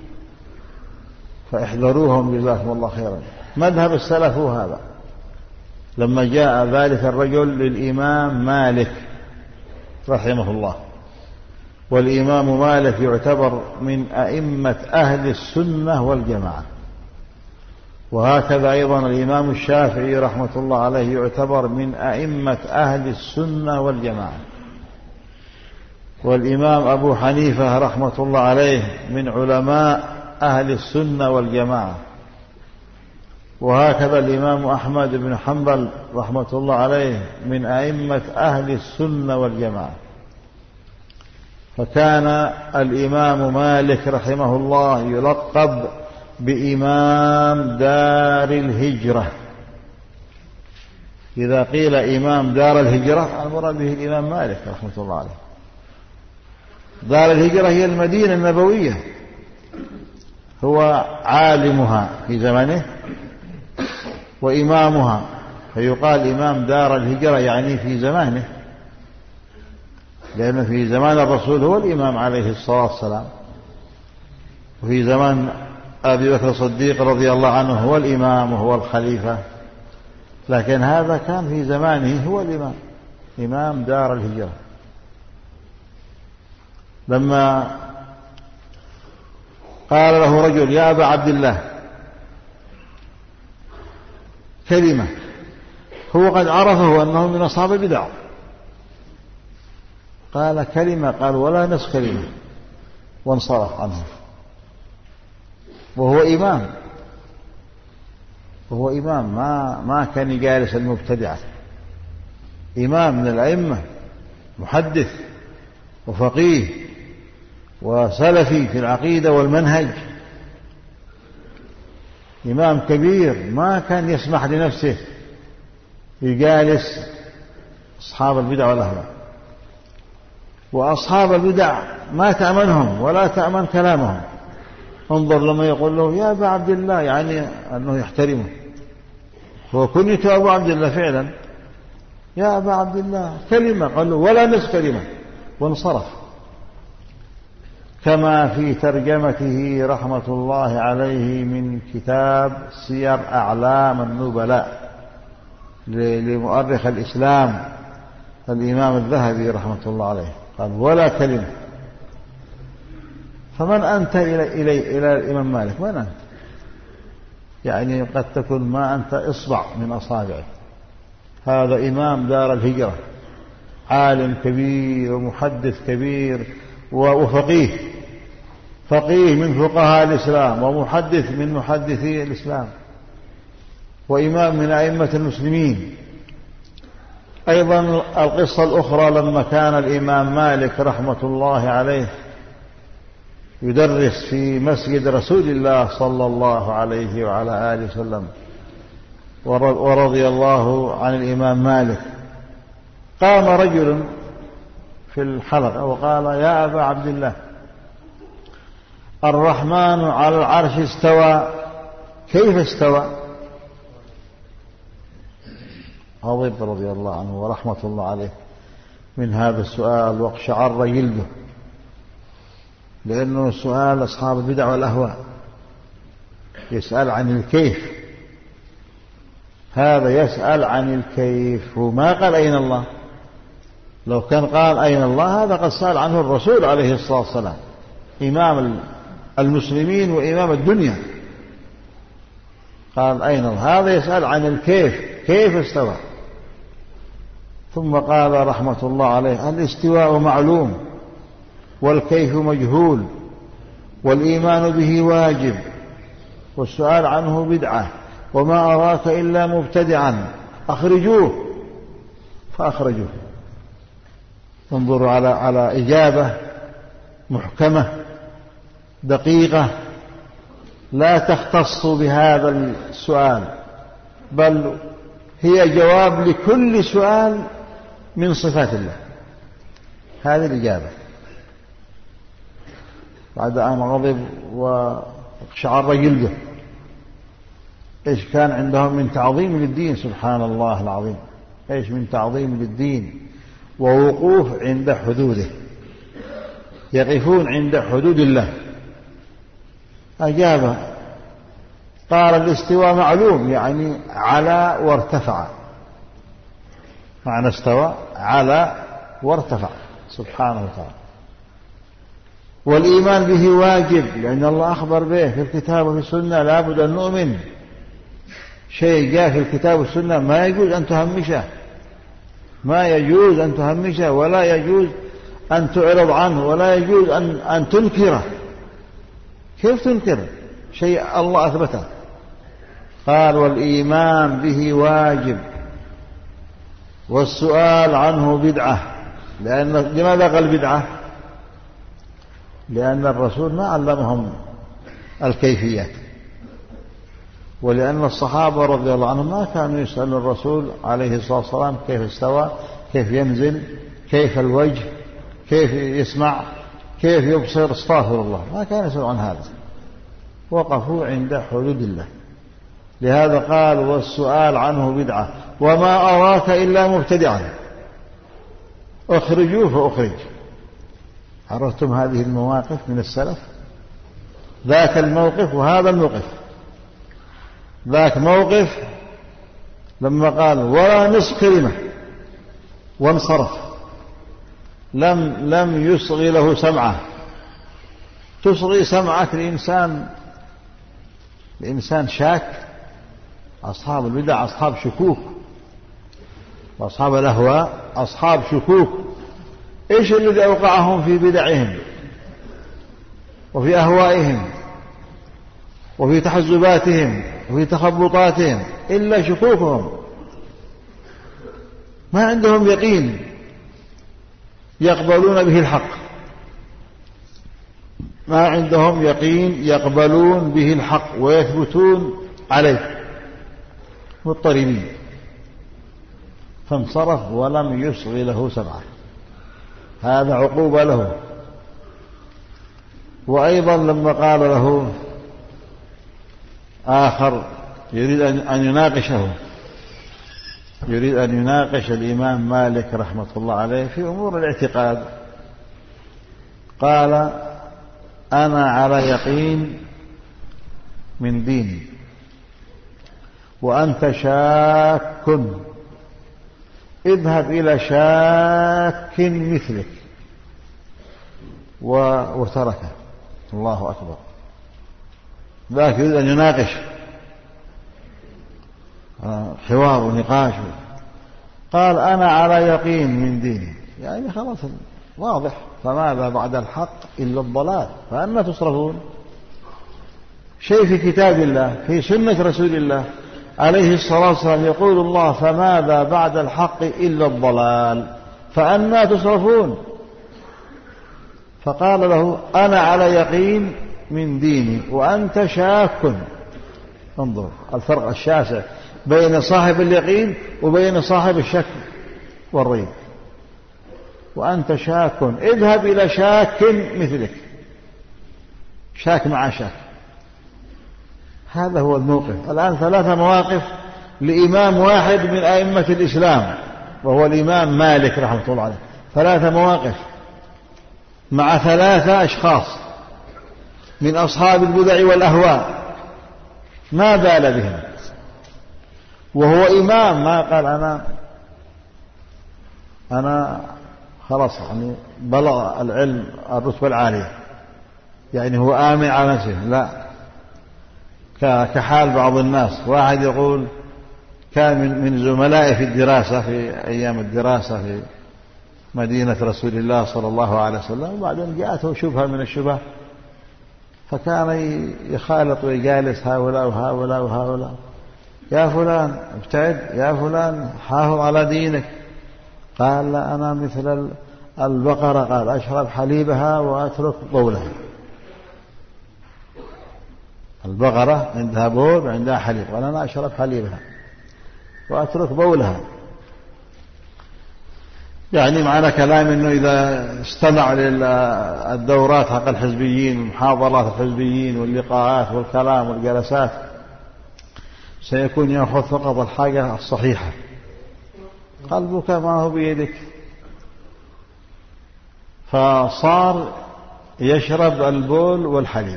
فاحذروهم جزاكم الله خيرا. مذهب السلف هو هذا. لما جاء ذلك الرجل للإمام مالك رحمه الله، والإمام مالك يعتبر من أئمة أهل السنة والجماعة، وهكذا أيضا الإمام الشافعي رحمة الله عليه يعتبر من أئمة أهل السنة والجماعة، والإمام أبو حنيفة رحمة الله عليه من علماء أهل السنة والجماعة، وهكذا الإمام أحمد بن حنبل رحمة الله عليه من أئمة أهل السنة والجماعة. فكان الإمام مالك رحمه الله يلقب بإمام دار الهجرة. إذا قيل إمام دار الهجرة المراد به الإمام مالك رحمة الله عليه. دار الهجرة هي المدينة النبوية، هو عالمها في زمنه وإمامها، فيقال إمام دار الهجرة يعني في زمانه، لأن في زمان الرسول هو الإمام عليه الصلاة والسلام، وفي زمان أبي بكر الصديق رضي الله عنه هو الإمام وهو الخليفة، لكن هذا كان في زمانه هو الإمام، إمام دار الهجرة. لما قال له رجل يا أبا عبد الله كلمة هو قد عرفه أنه من أصحاب البدع، قال كلمة، قال ولا نصف كلمة، وانصرف عنه، وهو إمام، وهو إمام ما ما كان يجالس المبتدعة، إمام من الأئمة، محدث وفقيه وسلفي في العقيدة والمنهج، إمام كبير ما كان يسمح لنفسه يجالس أصحاب البدع والأهواء. وأصحاب البدع ما تأمنهم ولا تأمن كلامهم. انظر لما يقول له يا أبا عبد الله، يعني أنه يحترمه، هو كنت أبو عبد الله فعلا، يا أبا عبد الله كلمة، قال له ولا نصف كلمة، وانصرف. كما في ترجمته رحمة الله عليه من كتاب سير أعلام النبلاء لمؤرخ الإسلام الإمام الذهبي رحمة الله عليه، قال ولا كلمة. فمن أنت إلى, إلى, إلى الإمام مالك؟ من أنت؟ يعني قد تكون ما أنت إصبع من أصابعك. هذا إمام دار الهجرة، عالم كبير ومحدث كبير وفقيه، فقيه من فقهاء الإسلام ومحدث من محدثي الإسلام وإمام من أئمة المسلمين. أيضا القصة الأخرى لما كان الإمام مالك رحمة الله عليه يدرس في مسجد رسول الله صلى الله عليه وعلى آله وسلم، ورضي الله عن الإمام مالك، قام رجل في الحلقة وقال يا أبا عبد الله الرحمن على العرش استوى، كيف استوى؟ غضب رضي الله عنه ورحمة الله عليه من هذا السؤال واقشعر جلده، لأنه سؤال أصحاب البدع والأهواء، يسأل عن الكيف، هذا يسأل عن الكيف، وما قال أين الله. لو كان قال أين الله هذا قد سأل عنه الرسول عليه الصلاة والسلام، إمام المسلمين وإمام الدنيا، قال أين الله، هذا يسأل عن الكيف، كيف استوى. ثم قال رحمة الله عليه الاستواء معلوم والكيف مجهول والإيمان به واجب والسؤال عنه بدعة وما أراك إلا مبتدعا أخرجوه، فأخرجوه. انظروا على على إجابة محكمة دقيقة لا تختص بهذا السؤال، بل هي جواب لكل سؤال من صفات الله. هذه الإجابة بعد أن غضب وشعر جلده. إيش كان عندهم من تعظيم للدين؟ سبحان الله العظيم، إيش من تعظيم للدين ووقوف عند حدوده، يقفون عند حدود الله. أجابه قال الاستواء معلوم، يعني على وارتفع، معنى استوى على وارتفع سبحانه وتعالى. والإيمان به واجب، لأن الله أخبر به في الكتاب وفي السنة، لا بد أن نؤمن. شيء جاء في الكتاب والسنة ما يجوز أن تهمشه، ما يجوز أن تهمشه، ولا يجوز أن تعرض عنه، ولا يجوز أن, أن تنكره. كيف تنكر شيء الله أثبته؟ قال والإيمان به واجب، والسؤال عنه بدعة. لأن لماذا قال بدعة؟ لأن الرسول ما علمهم الكيفيات، ولأن الصحابة رضي الله عنهم ما كانوا يسألون الرسول عليه الصلاة والسلام كيف استوى، كيف ينزل، كيف الوجه، كيف يسمع، كيف يبصر. استغفر الله، ما كانوا يسألون عن هذا، وقفوا عند حدود الله. لهذا قال والسؤال عنه بدعة، وما أراك إلا مبتدعا أخرجوه فأخرج. عرفتم هذه المواقف من السلف؟ ذاك الموقف وهذا الموقف. ذاك موقف لما قال ولا نصف كلمة وانصرف، لم لم يصغي له سمعه. تصغي سمعك لإنسان لإنسان شاك. أصحاب البدع أصحاب شكوك، وأصحاب الأهواء أصحاب شكوك. إيش الذي أوقعهم في بدعهم وفي أهوائهم وفي تحزباتهم وفي تخبطاتهم إلا شكوكهم. ما عندهم يقين يقبلون به الحق، ما عندهم يقين يقبلون به الحق ويثبتون عليه، مضطربين. فانصرف ولم يصغي له سمعه، هذا عقوبة له. وأيضا لما قال له آخر يريد أن يناقشه، يريد أن يناقش الإمام مالك رحمة الله عليه في أمور الاعتقاد، قال أنا على يقين من ديني وأنت شاك، اذهب إلى شاك مثلك. وتركه. الله أكبر. ذاك يريد أن يناقش، حوار ونقاش. قال أنا على يقين من ديني، يعني خلاص واضح. فماذا بعد الحق إلا الضلال، فأنا تصرفون؟ شيء في كتاب الله في سنة رسول الله عليه الصلاة والسلام يقول الله فماذا بعد الحق إلا الضلال، فأنا تصرفون؟ فقال له أنا على يقين من ديني وأنت شاك. انظر الفرق الشاسع بين صاحب اليقين وبين صاحب الشك والريب. وأنت شاك، اذهب إلى شاك مثلك. شاك مع شاك، هذا هو الموقف. الآن ثلاثة مواقف لإمام واحد من أئمة الإسلام وهو الإمام مالك رحمة الله عليه. ثلاثة مواقف مع ثلاثة أشخاص من أصحاب البدع والأهواء، ما بال بهم، وهو إمام. ما قال أنا أنا خلاص يعني بلغ العلم الرتبة العالية، يعني هو آمن على نفسه. لا، كحال بعض الناس. واحد يقول كان من زملائي في الدراسة في أيام الدراسة في مدينة رسول الله صلى الله عليه وسلم، وبعدين جاءته شبهة من الشبه، فكان يخالط ويجالس هؤلاء وهؤلاء وهؤلاء. يا فلان ابتعد، يا فلان حافظ على دينك. قال لا، أنا مثل البقرة، قال أشرب حليبها وأترك طولها. البقرة عندها بول وعندها حليب، وأنا أشرب حليبها وأترك بولها. يعني معنى كلام أنه إذا استمع للدورات حق الحزبيين ومحاضرات الحزبيين واللقاءات والكلام والجلسات سيكون يأخذ فقط الحاجة الصحيحة. قلبك ما هو بيدك، فصار يشرب البول والحليب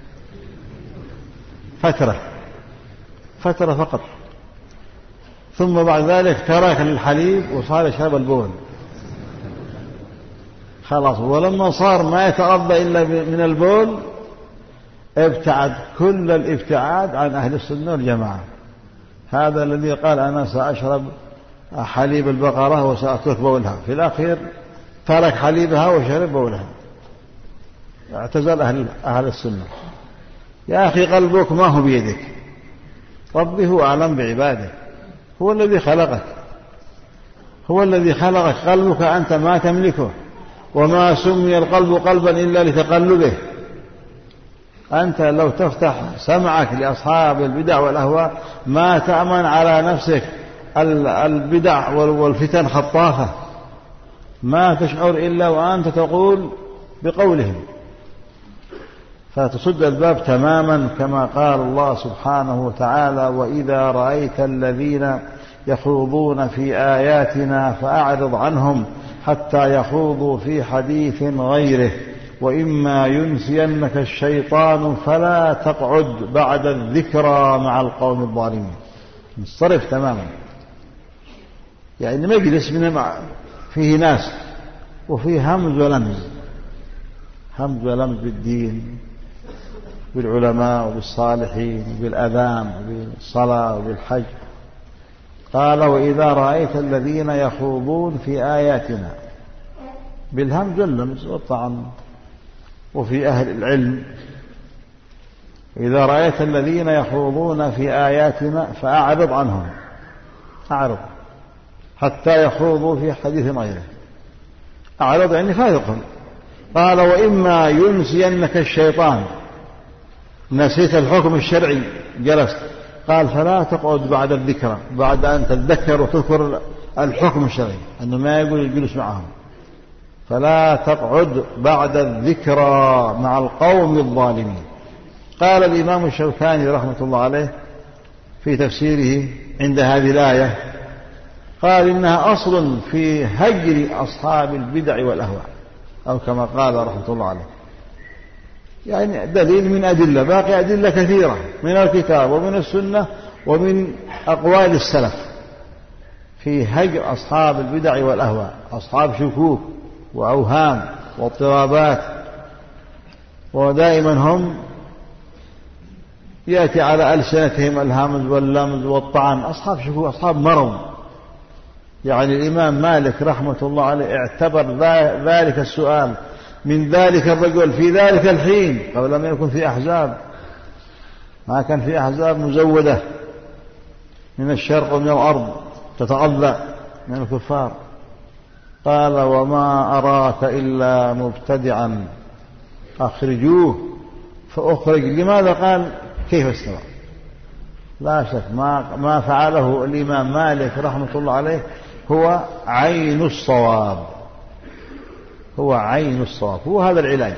فترة فترة فقط، ثم بعد ذلك ترك الحليب وصار يشرب البول خلاص. ولما صار ما يتغذى إلا من البول ابتعد كل الابتعاد عن أهل السنة والجماعة. هذا الذي قال أنا سأشرب حليب البقرة وسأترك بولها، في الأخير ترك حليبها وشرب بولها، اعتزل أهل, أهل السنة. يا أخي قلبك ما هو بيدك، ربي هو أعلم بعباده، هو الذي خلقك، هو الذي خلقك. قلبك أنت ما تملكه، وما سمي القلب قلبا إلا لتقلبه. أنت لو تفتح سمعك لأصحاب البدع والأهواء ما تأمن على نفسك البدع والفتن خطافة، ما تشعر إلا وأنت تقول بقولهم، فتصد الباب تماما كما قال الله سبحانه وتعالى: وإذا رأيت الذين يخوضون في آياتنا فأعرض عنهم حتى يخوضوا في حديث غيره وإما ينسينك الشيطان فلا تقعد بعد الذكرى مع القوم الظالمين. انصرف تماما. يعني مجلس من فيه ناس وفيه همز ولمز، همز ولمز بالدين، بالعلماء وبالصالحين وبالأذان وبالصلاة وبالحج. قال: وإذا رأيت الذين يخوضون في آياتنا، بالهمز واللمز والطعن. وفي أهل العلم: إذا رأيت الذين يخوضون في آياتنا فأعرض عنهم، أعرض حتى يخوضوا في حديث غيره. أعرض يعني فارقهم. قال: وإما ينسينك الشيطان، نسيت الحكم الشرعي جلست. قال: فلا تقعد بعد الذكرى، بعد أن تتذكر وتذكر الحكم الشرعي، أنه ما يقول الجلوس معهم. فلا تقعد بعد الذكرى مع القوم الظالمين. قال الإمام الشوكاني رحمة الله عليه في تفسيره عند هذه الآية، قال: إنها أصل في هجر أصحاب البدع والأهواء، أو كما قال رحمة الله عليه. يعني دليل من أدلة، باقي أدلة كثيرة من الكتاب ومن السنة ومن أقوال السلف في هجر أصحاب البدع والأهواء، أصحاب شكوك وأوهام واضطرابات، ودائما هم يأتي على ألسنتهم الهمز واللمز والطعن، أصحاب شكوك، أصحاب مرض. يعني الإمام مالك رحمة الله عليه اعتبر ذلك السؤال من ذلك الرجل في ذلك الحين، قبل ما يكون في أحزاب، ما كان في أحزاب مزودة من الشرق ومن الأرض تتغذى من الكفار. قال: وما أراك إلا مبتدعا أخرجوه فأخرج. لماذا؟ قال: كيف استوى؟ لا شك ما, ما فعله الإمام مالك رحمة الله عليه هو عين الصواب، هو عين الصواب، هو هذا العلاج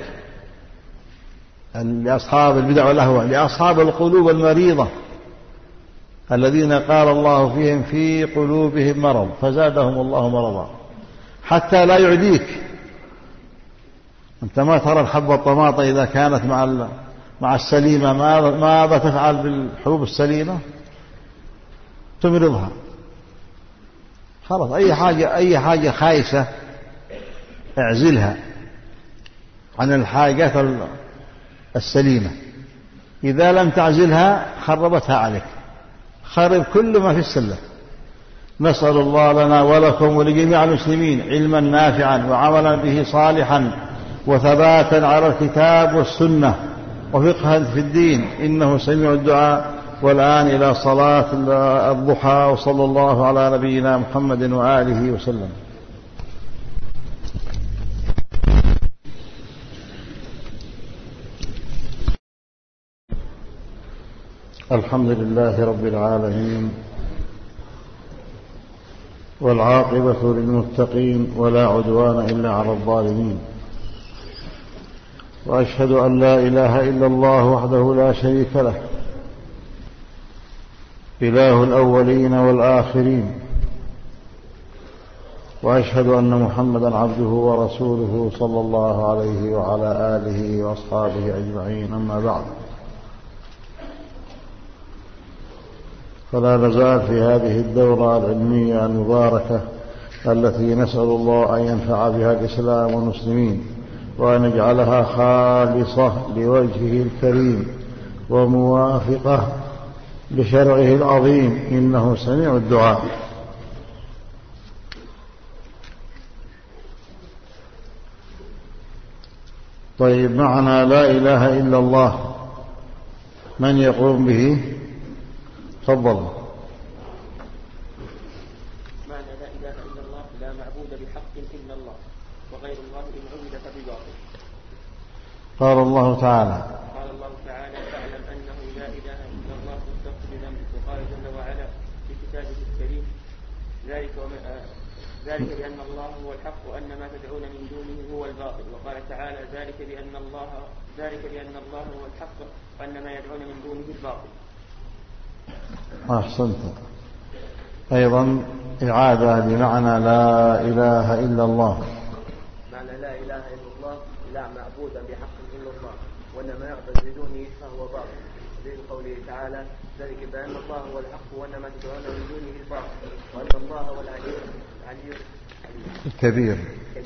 لأصحاب البدع والأهواء، لأصحاب القلوب المريضة الذين قال الله فيهم: في قلوبهم مرض فزادهم الله مرضا. حتى لا يعديك. أنت ما ترى الحبة الطماطة إذا كانت مع مع السليمة ماذا تفعل بالحبوب السليمة؟ تمرضها. خلاص، أي حاجة أي حاجة خايسة اعزلها عن الحاجات السليمة. إذا لم تعزلها خربتها عليك، خرب كل ما في السلة. نسأل الله لنا ولكم ولجميع المسلمين علما نافعا وعملا به صالحا وثباتا على الكتاب والسنة وفقها في الدين، إنه سميع الدعاء. والآن إلى صلاة الضحى، وصلى الله على نبينا محمد وآله وسلم. الحمد لله رب العالمين، والعاقبة للمتقين، ولا عدوان إلا على الظالمين، وأشهد أن لا إله إلا الله وحده لا شريك له، إله الأولين والآخرين، وأشهد أن محمدا عبده ورسوله صلى الله عليه وعلى آله وأصحابه أجمعين. أما بعد، فلا نزال في هذه الدورة العلمية المباركة التي نسأل الله أن ينفع بها الإسلام والمسلمين، وأن يجعلها خالصة لوجهه الكريم وموافقة لشرعه العظيم، إنه سميع الدعاء. طيب، معنا لا إله إلا الله، من يقوم به؟ تفضل. معنى لا إله إلا الله لا معبود بحق إلا الله، وغير الله إن عبد فبباطل. قال الله تعالى قال الله تعالى: فاعلم أنه لا إله إلا الله واستغفر لذنبك. وقال جل وعلا في كتابه الكريم: ذلك ذلك بأن الله هو الحق وأن ما تدعون من دونه هو الباطل. وقال تعالى: ذلك بأن الله ذلك بأن الله هو الحق وأن ما يدعون من دونه الباطل. أحسنت. أيضا إعادة بمعنى لا إله إلا الله. معنى لا إله إلا الله لا معبود بحق إلا الله، وإنما يعبد بدونه فهو باطل. دليل قوله تعالى: ذلك بأن الله هو الحق وأن ما تدعون من دونه الباطل وأن الله هو العلي الكبير.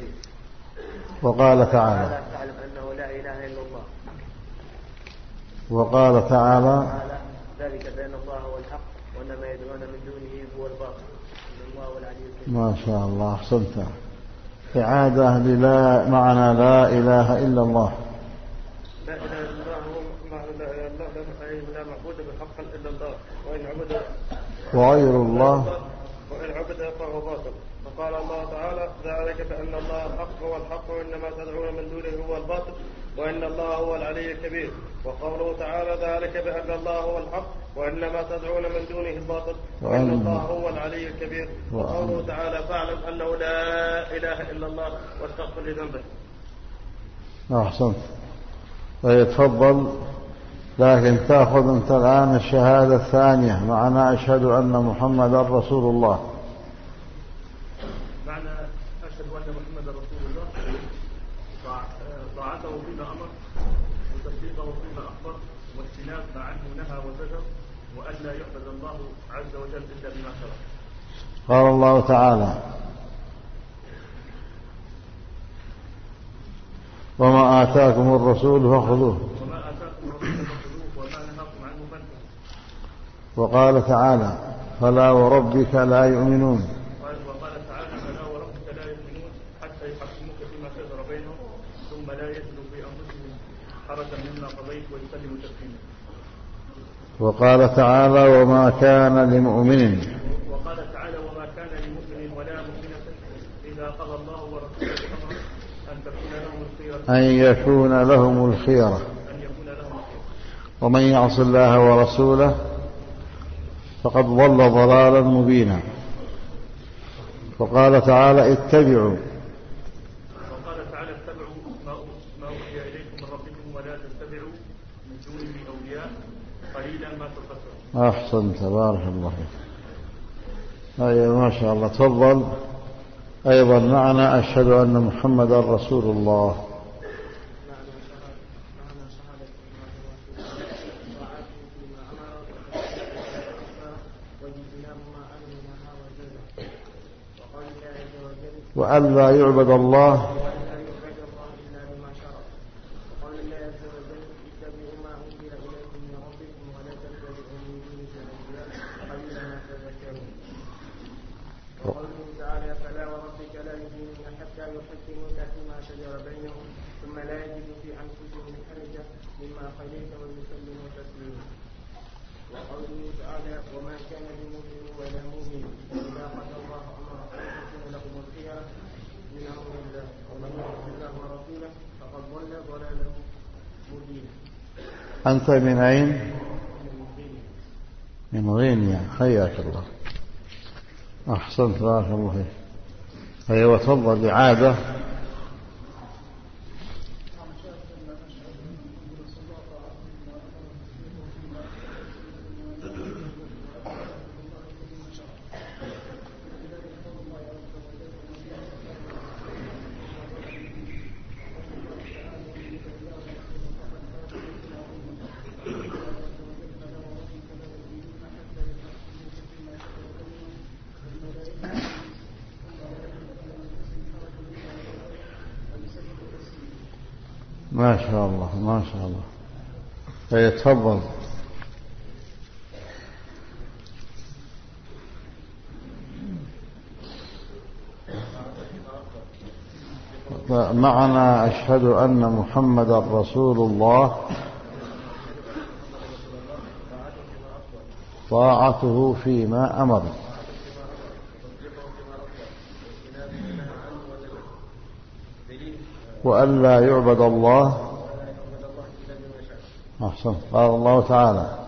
وقال تعالى: فاعلم أنه لا إله إلا الله. وقال تعالى: ذلك بأن الله هو الحق وأن ما يدعون من دونه هو الباطل وأن الله هو العلي الكبير. ما شاء الله، أحسنت. إعادة للا معنى لا إله إلا الله. لا إله إلا الله هو معنى لا إله إلا الله لا معبود بحق إلا الله، وإن عبد وغير الله وإن عبد فهو باطل. فقال الله تعالى: ذلك بأن الله الحق هو الحق وإنما تدعون من دونه هو الباطل وإن الله هو العلي الكبير. وقوله تعالى: ذلك بأن الله هو الحق وإنما تدعون من دونه الباطل وإن الله هو العلي الكبير. وقوله تعالى: فاعلم أنه لا إله إلا الله واستغفر لذنبك. أحسنت. ويتفضل، لكن تأخذ أنت الآن الشهادة الثانية، معنى أشهد أن محمدا رسول الله. معنى أشهد أن محمدا رسول الله طاعته فيما أمر، وتصديقه فيما أخبر، واجتناب ما عنه نهى وزجر، وأن لا يعبد الله عز وجل إلا بما شرع. قال الله تعالى: وما آتاكم الرسول فخذوه وما آتاكم الرسول فخذوه وما نهاكم عنه فانتهوا. وقال تعالى: فلا وربك لا يؤمنون. وقال تعالى: فلا وربك لا يؤمنون حتى يحكموك فيما شجر بينهم ثم لا يجدوا في أنفسهم حرجا مما قضيت ويسلموا تسليما. وقال تعالى: وما كان لمؤمن وقال تعالى: وما كان لمؤمن ولا مؤمنة إذا قضى الله ورسوله أمرا أن تكون لهم الخيرة أن يكون لهم الخيرة أن يكون لهم الخيرة. ومن يعص الله ورسوله فقد ضل ضلالا مبينا. وقال تعالى: اتبعوا وقال تعالى: اتبعوا ما أوحي إليكم من ربكم ولا تتبعوا من دونه أولياء قليلا ما تذكرون. أحسنت، بارك الله فيك. أيوة، ما شاء الله. تفضل. أيضا معنى أشهد أن محمدا رسول الله. وأن لا يعبد الله أنت من أين؟ من غينيا. حياك الله، أحسنت، بارك الله فيك. أيوة تفضل. إعادة. ما شاء الله ما شاء الله. فيتفضل. معنا أشهد أن محمد رسول الله، طاعته فيما أمر، وأن لا يعبد الله. أحسن. قال الله تعالى: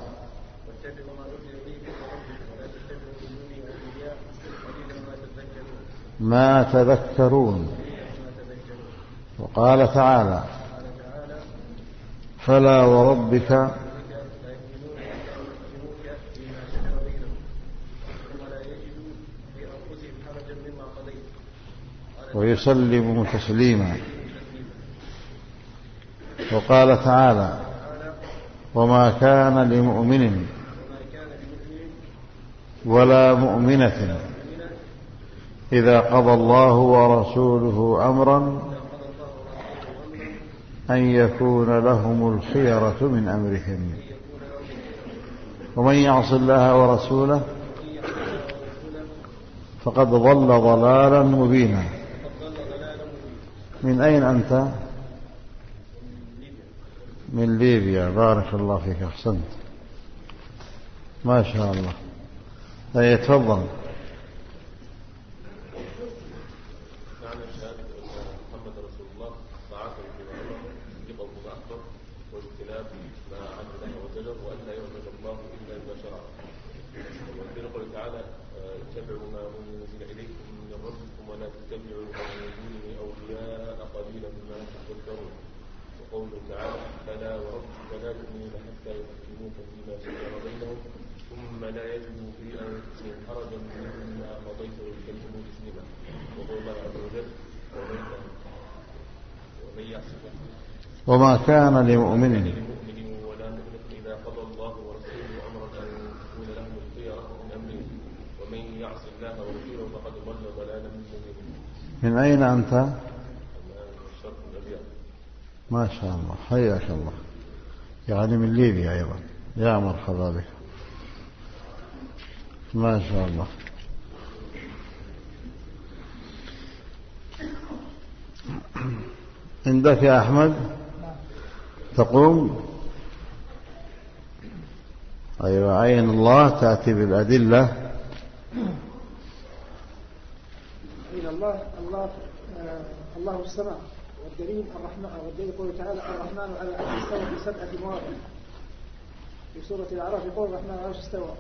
ما تذكرون. وقال تعالى: فلا وربك ويسلم تسليما. وقال تعالى: وما كان لمؤمن ولا مؤمنة إذا قضى الله ورسوله أمرا أن يكون لهم الخيرة من أمرهم، ومن يعص الله ورسوله فقد ضل ضلالا مبينا. من أين أنت؟ من ليبيا. بارك الله فيك، أحسنت، ما شاء الله. يتفضل. معنى شهادة أن محمد رسول الله، طاعته فيما أمر، تصديقه بما أخبر، واجتناب ما عنه له وزجر، وأن لا يعبد الله إلا بما شرع. وفي قوله تعالى: اتبعوا ما أنزل إليكم من ربكم ولا تتبعوا من دونه أولياء قليلا ما تذكرون. وقوله تعالى: فلا وربك لا يؤمنون حتى يحكموك فيما شجر بينهم ثم لا يجدوا في أنفسهم حرجا مما قضيت ويسلموا تسليما. وقول الله عز وجل: ومن يعص وما كان لمؤمن ولا مؤمنة إذا قضى الله ورسوله أمرا أن يكون لهم الخيرة من أمرهم ومن يعص الله ورسوله فقد ضل ضلالا مبينا. من أين أنت؟ ما شاء الله، حياك الله. يعني من ليبيا أيضا. يا مرحبا بك، ما شاء الله. عندك يا أحمد تقوم. أيوة، عين الله تأتي بالأدلة. عين الله الله آه الله السماء، والدليل الرحمن، والدليل قوله تعالى: الرحمن على العرش استوى في سبعة مواضع. في سورة الأعراف يقول: الرحمن على العرش استوى.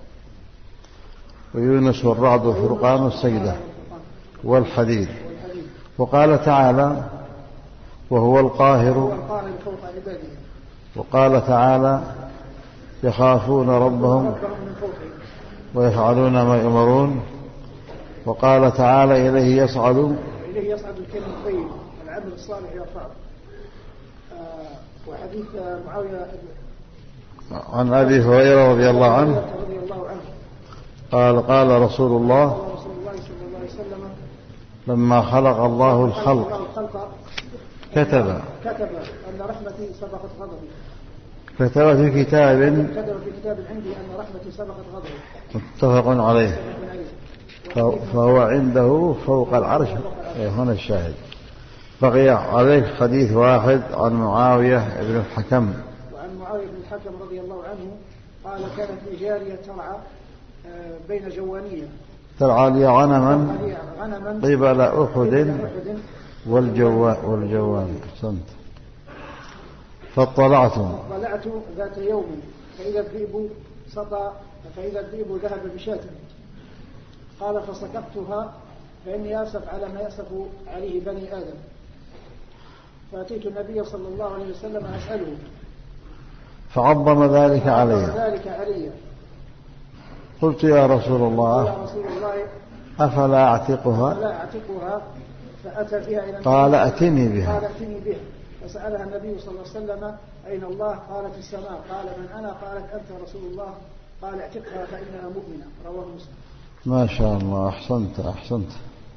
ويونس والرعد والفرقان والسجدة والحديد. وقال تعالى: وهو القاهر فوق عباده. وقال تعالى: يخافون ربهم ويفعلون ما يؤمرون. وقال تعالى: إليه يصعد إليه يصعد الكلم الطيب العمل الصالح يرفعه. آه وحديث معاوية عن أبي هريرة رضي الله عنه قال: قال رسول الله رسول الله صلى الله عليه وسلم: لما خلق الله الخلق كتب كتب أن رحمتي سبقت غضبي. كتب في كتاب كتب في كتاب عندي أن رحمتي سبقت غضبي. متفق عليه. فهو عنده فوق العرش. هنا الشاهد. بقي عليه حديث واحد عن معاوية بن الحكم. وعن معاوية بن الحكم رضي الله عنه قال: كانت لي جارية ترعى بين جوانية ترعى لي غنما قبل أحد والجوان والجوان أحسنت. فاطلعت طلعت ذات يوم فإذا الذئب سطى فإذا الذئب ذهب بشاة. قال فسكبتها فإني أسف على ما يأسف عليه بني آدم. فأتيت النبي صلى الله عليه وسلم أسأله فعظم ذلك علي ذلك علي قلت يا رسول الله, يا رسول الله أفلا أعتقها أفلا أعتقها فأتى بها إلى قال أتني بها قال أتني بها فسألها النبي صلى الله عليه وسلم أين الله؟ قال في السماء. قال من أنا؟ قالت أنت رسول الله. قال اعتقها فإنها مؤمنة. رواه مسلم. ما شاء الله أحسنت أحسنت.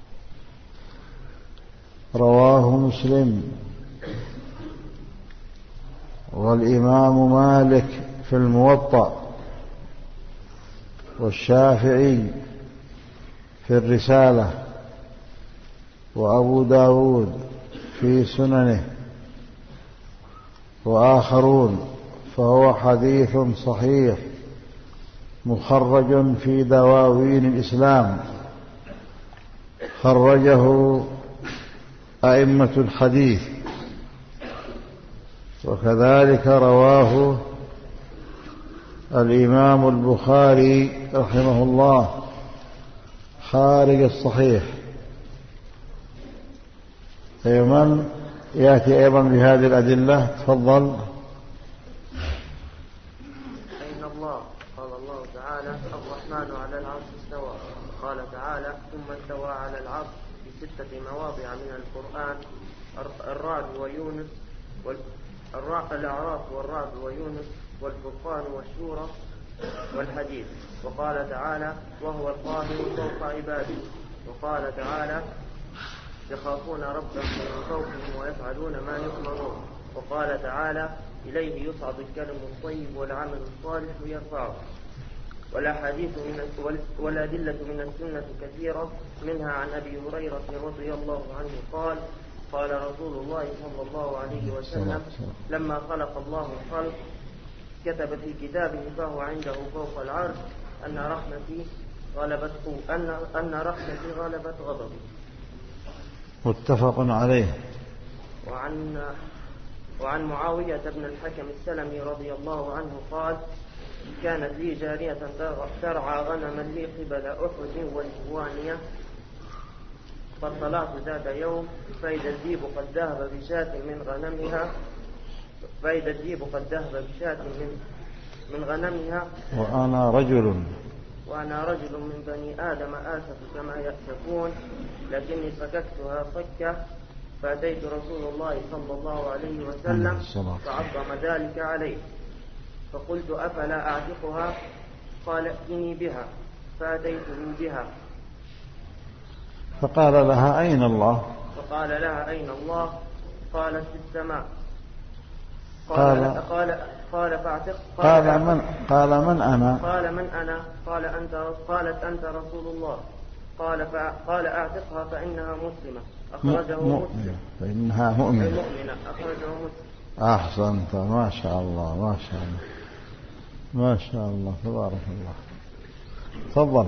رواه مسلم. والإمام مالك في الموطأ والشافعي في الرسالة وأبو داود في سننه وآخرون، فهو حديث صحيح مخرج في دواوين الإسلام، خرجه أئمة الحديث، وكذلك رواه الإمام البخاري رحمه الله خارج الصحيح. من يأتي أيضا بهذه الأدلة؟ تفضل. أين الله؟ قال الله تعالى الرحمن على العرش استوى. قال تعالى ثم استوى على العرش في ستة مواضع من القرآن: الرعد ويونس الأعراف والرعد ويونس والفرقان والشورى والحديد. وقال تعالى وهو القاهر فوق عباده. وقال تعالى يخافون ربهم من فوقهم ويفعلون ما يؤمرون. وقال تعالى إليه يصعد الكلم الطيب والعمل الصالح يرفعه. والأحاديث من والأدلة من السنة كثيرة، منها عن أبي هريرة رضي الله عنه قال قال رسول الله صلى الله عليه وسلم لما خلق الله الخلق كتب في كتابه فهو عنده فوق العرش أن رحمتي غلبت أن أن رحمتي غلبت غضبي. متفق عليه. وعن وعن معاوية بن الحكم السلمي رضي الله عنه قال كانت لي جارية ترعى غنما لي قبل أحد والجوانية، فاطلعت ذات يوم فإذا الذئب قد ذهب بشاة من غنمها فإذا الذئب قد ذهب بشاة من من غنمها وأنا رجل وأنا رجل من بني آدم آسف كما يأسفون، لكني فككتها فكة فأتيت رسول الله صلى الله عليه وسلم فعظم ذلك عليه، فقلت أفلا أعتقها؟ قال ائتني بها، فأتيته بها. فقال لها أين الله؟ فقال لها أين الله؟ قالت في السماء. قال قال قال قال فاعتق قال, قال من قال من أنا؟ قال من أنا؟ قال أنت قالت أنت رسول الله. قال قال أعتقها فإنها مسلمة، أخرجه مسلم. فإنها مؤمنة مؤمنة أخرجه مسلم. أحسنت، ما شاء الله ما شاء الله ما شاء الله تبارك الله. تفضل.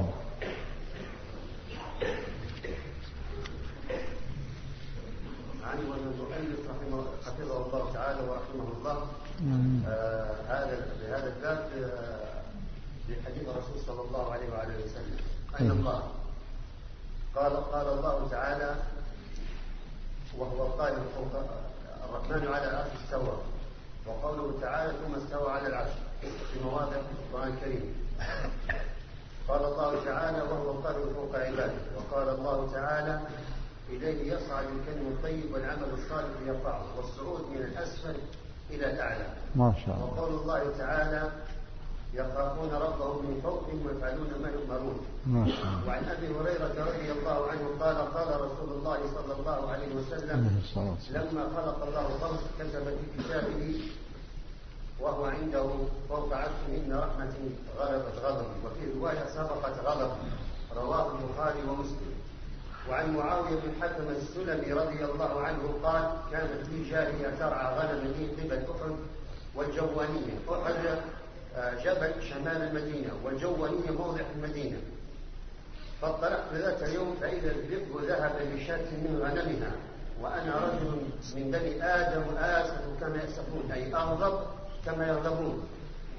حفظه الله تعالى ورحمه الله آه هذا بهذا الباب في حديث الرسول صلى الله عليه وعلى وسلم أين الله؟ قال قال الله تعالى وهو القائم فوق الرحمن على العرش استوى. وقوله تعالى ثم استوى على العرش في مواضع في القرآن الكريم. قال الله تعالى وهو القائم فوق عباده. وقال الله تعالى إليه يصعد الكلم الطيب والعمل الصالح يرفعه، والصعود من الأسفل إلى الأعلى. ما شاء الله. وقول الله تعالى يخافون ربهم من فوقهم ويفعلون ما يؤمرون. ما شاء الله. وعن أبي هريرة رضي الله عنه قال قال رسول الله صلى الله عليه وسلم لما خلق الله الأرض كتب في كتابه وهو عنده فوق عرشه إن رحمتي غلبت غضبي، وفي رواية سبقت غضبي. رواه البخاري ومسلم. وعن معاوية بن الحكم السلمي رضي الله عنه قال كانت لي جارية ترعى غنما لي قبل أحد والجوانية. أحد جبل شمال المدينة والجوانية موضع المدينة. فاطلعت ذات يوم فإذا الذئب ذهب بشاة من غنمها وأنا رجل من بني آدم آسف كما يأسفون، أي أغضب كما يغضبون.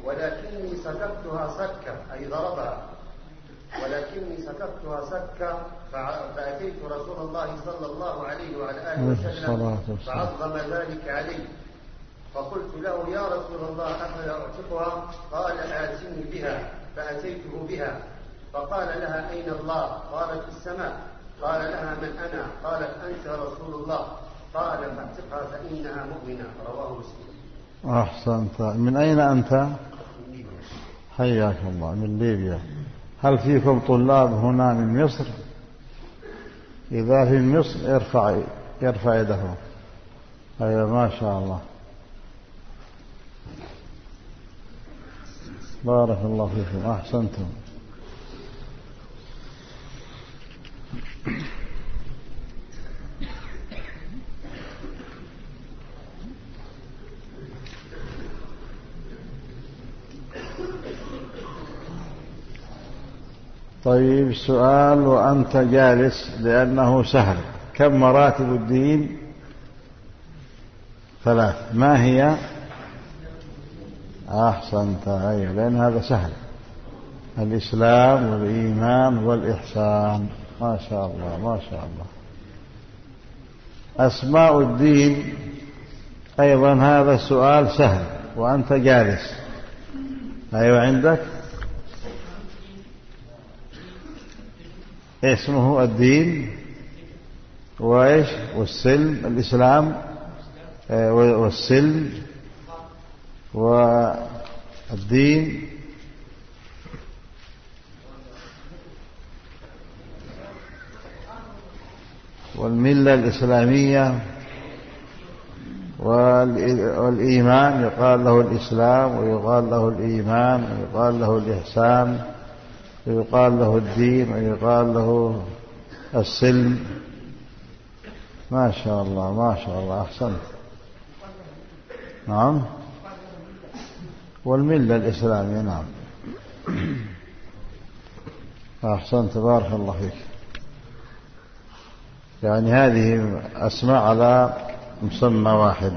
ولكني سكبتها سكة أي ضربها، ولكني سكبتها سكة فأتيت رسول الله صلى الله عليه وعلى آله وسلم فعظم ذلك علي، فقلت له يا رسول الله أفلا أعتقها؟ قال آتني بها، فأتيته بها فقال لها أين الله؟ قالت في السماء. قال لها من أنا؟ قالت أنت رسول الله. قال فاعتقها فإنها مؤمنة. رواه مسلم. أحسنت. من أين أنت؟ حياك الله. من ليبيا. هل فيكم طلاب هنا من مصر؟ إذا في مصر يرفع يرفع يده. أيوة ما شاء الله. بارك الله فيكم. أحسنتم. طيب السؤال وأنت جالس لأنه سهل. كم مراتب الدين؟ ثلاث. ما هي؟ أحسنت. أيوة لأن هذا سهل. الإسلام والإيمان والإحسان. ما شاء الله ما شاء الله. أسماء الدين أيضا هذا السؤال سهل وأنت جالس. أيوة عندك اسمه الدين وإيش والسلم. الإسلام والسلم والدين والملة الإسلامية والإيمان. يقال له الإسلام ويقال له الإيمان ويقال له الإحسان ويقال له الدين ويقال له السلم. ما شاء الله ما شاء الله. أحسنت. نعم. والملة الإسلامية. نعم. أحسنت. بارك الله فيك. يعني هذه أسماء على مسمى واحد.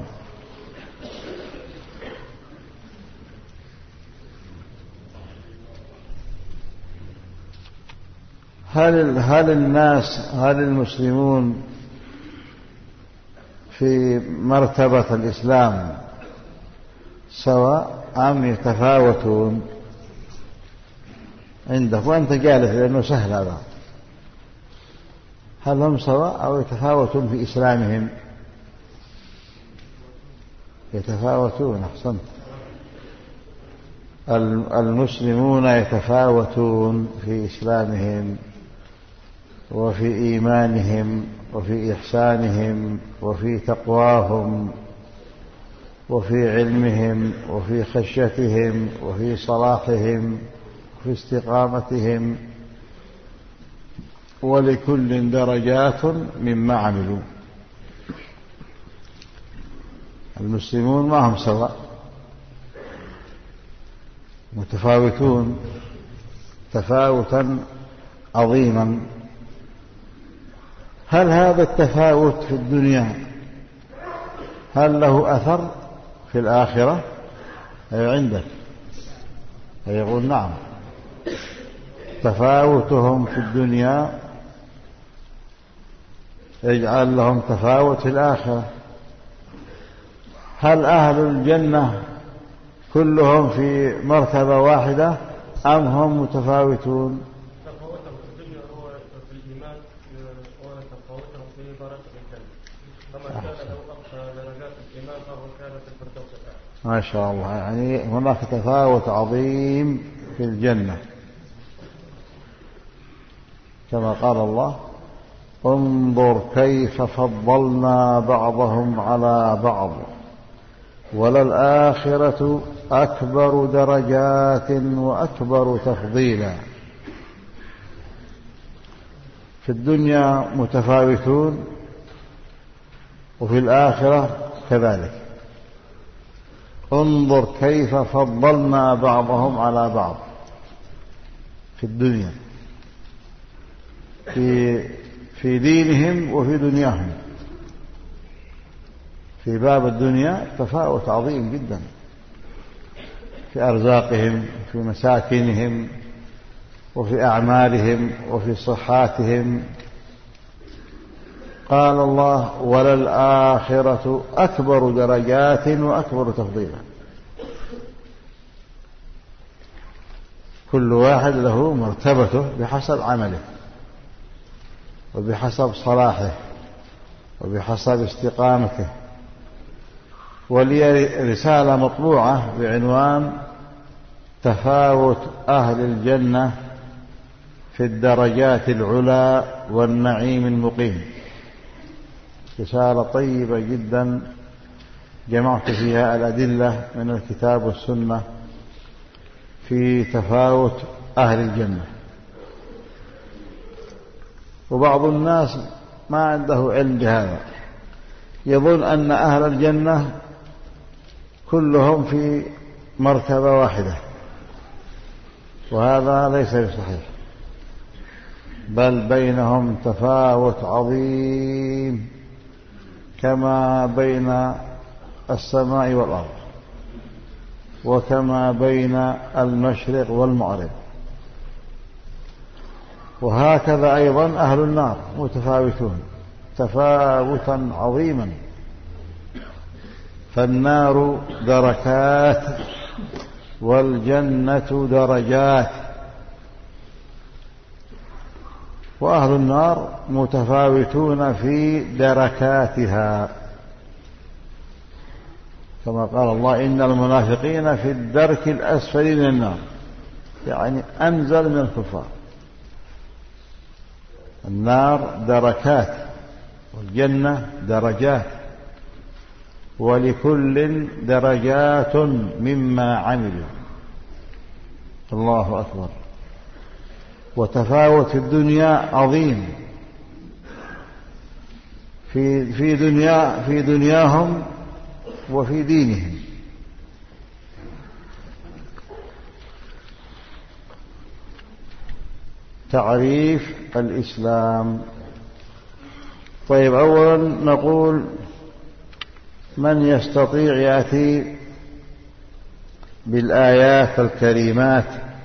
هل هل الناس هل المسلمون في مرتبة الإسلام سواء أم يتفاوتون؟ عندك وأنت جالس لأنه سهل هذا. هل هم سواء أو يتفاوتون في إسلامهم؟ يتفاوتون. أحسنت. المسلمون يتفاوتون في إسلامهم وفي إيمانهم وفي إحسانهم وفي تقواهم وفي علمهم وفي خشيتهم وفي صلاحهم وفي استقامتهم، ولكل درجات مما عملوا. المسلمون ما هم سواء، متفاوتون تفاوتا عظيما. هل هذا التفاوت في الدنيا هل له أثر في الآخرة؟ أي عندك يقول نعم. تفاوتهم في الدنيا يجعل لهم تفاوت في الآخرة. هل أهل الجنة كلهم في مرتبة واحدة أم هم متفاوتون؟ تفاوتهم في الدنيا هو في الإيمان وتفاوتهم في مراتب الجنة. كما كان له أقصى درجات الإيمان فهو كان في الفردوس الأعلى. ما شاء الله. يعني هناك تفاوت عظيم في الجنة كما قال الله: انظر كيف فضلنا بعضهم على بعض وللآخرة أكبر درجات وأكبر تفضيلا. في الدنيا متفاوتون وفي الآخرة كذلك. انظر كيف فضلنا بعضهم على بعض في الدنيا في في دينهم وفي دنياهم. في باب الدنيا تفاوت عظيم جدا. في أرزاقهم، في مساكنهم، وفي أعمالهم، وفي صحاتهم. قال الله: وللآخرة أكبر درجات وأكبر تفضيلا. كل واحد له مرتبته بحسب عمله وبحسب صلاحه وبحسب استقامته. ولي رسالة مطبوعة بعنوان تفاوت أهل الجنة في الدرجات العلى والنعيم المقيم. رسالة طيبة جدا جمعت فيها الأدلة من الكتاب والسنة في تفاوت أهل الجنة. وبعض الناس ما عنده علم بهذا، يظن أن أهل الجنة كلهم في مرتبة واحدة، وهذا ليس بصحيح، بل بينهم تفاوت عظيم كما بين السماء والأرض، وكما بين المشرق والمغرب. وهكذا أيضا أهل النار متفاوتون تفاوتا عظيما. فالنار دركات والجنة درجات، وأهل النار متفاوتون في دركاتها، كما قال الله: إن المنافقين في الدرك الأسفل من النار، يعني أنزل من الكفار. النار دركات والجنة درجات، ولكل درجات مما عملوا. الله أكبر. وتفاوت في الدنيا عظيم، في في دنيا في دنياهم وفي دينهم. تعريف الإسلام. طيب، أولا نقول: من يستطيع يأتي بالآيات الكريمات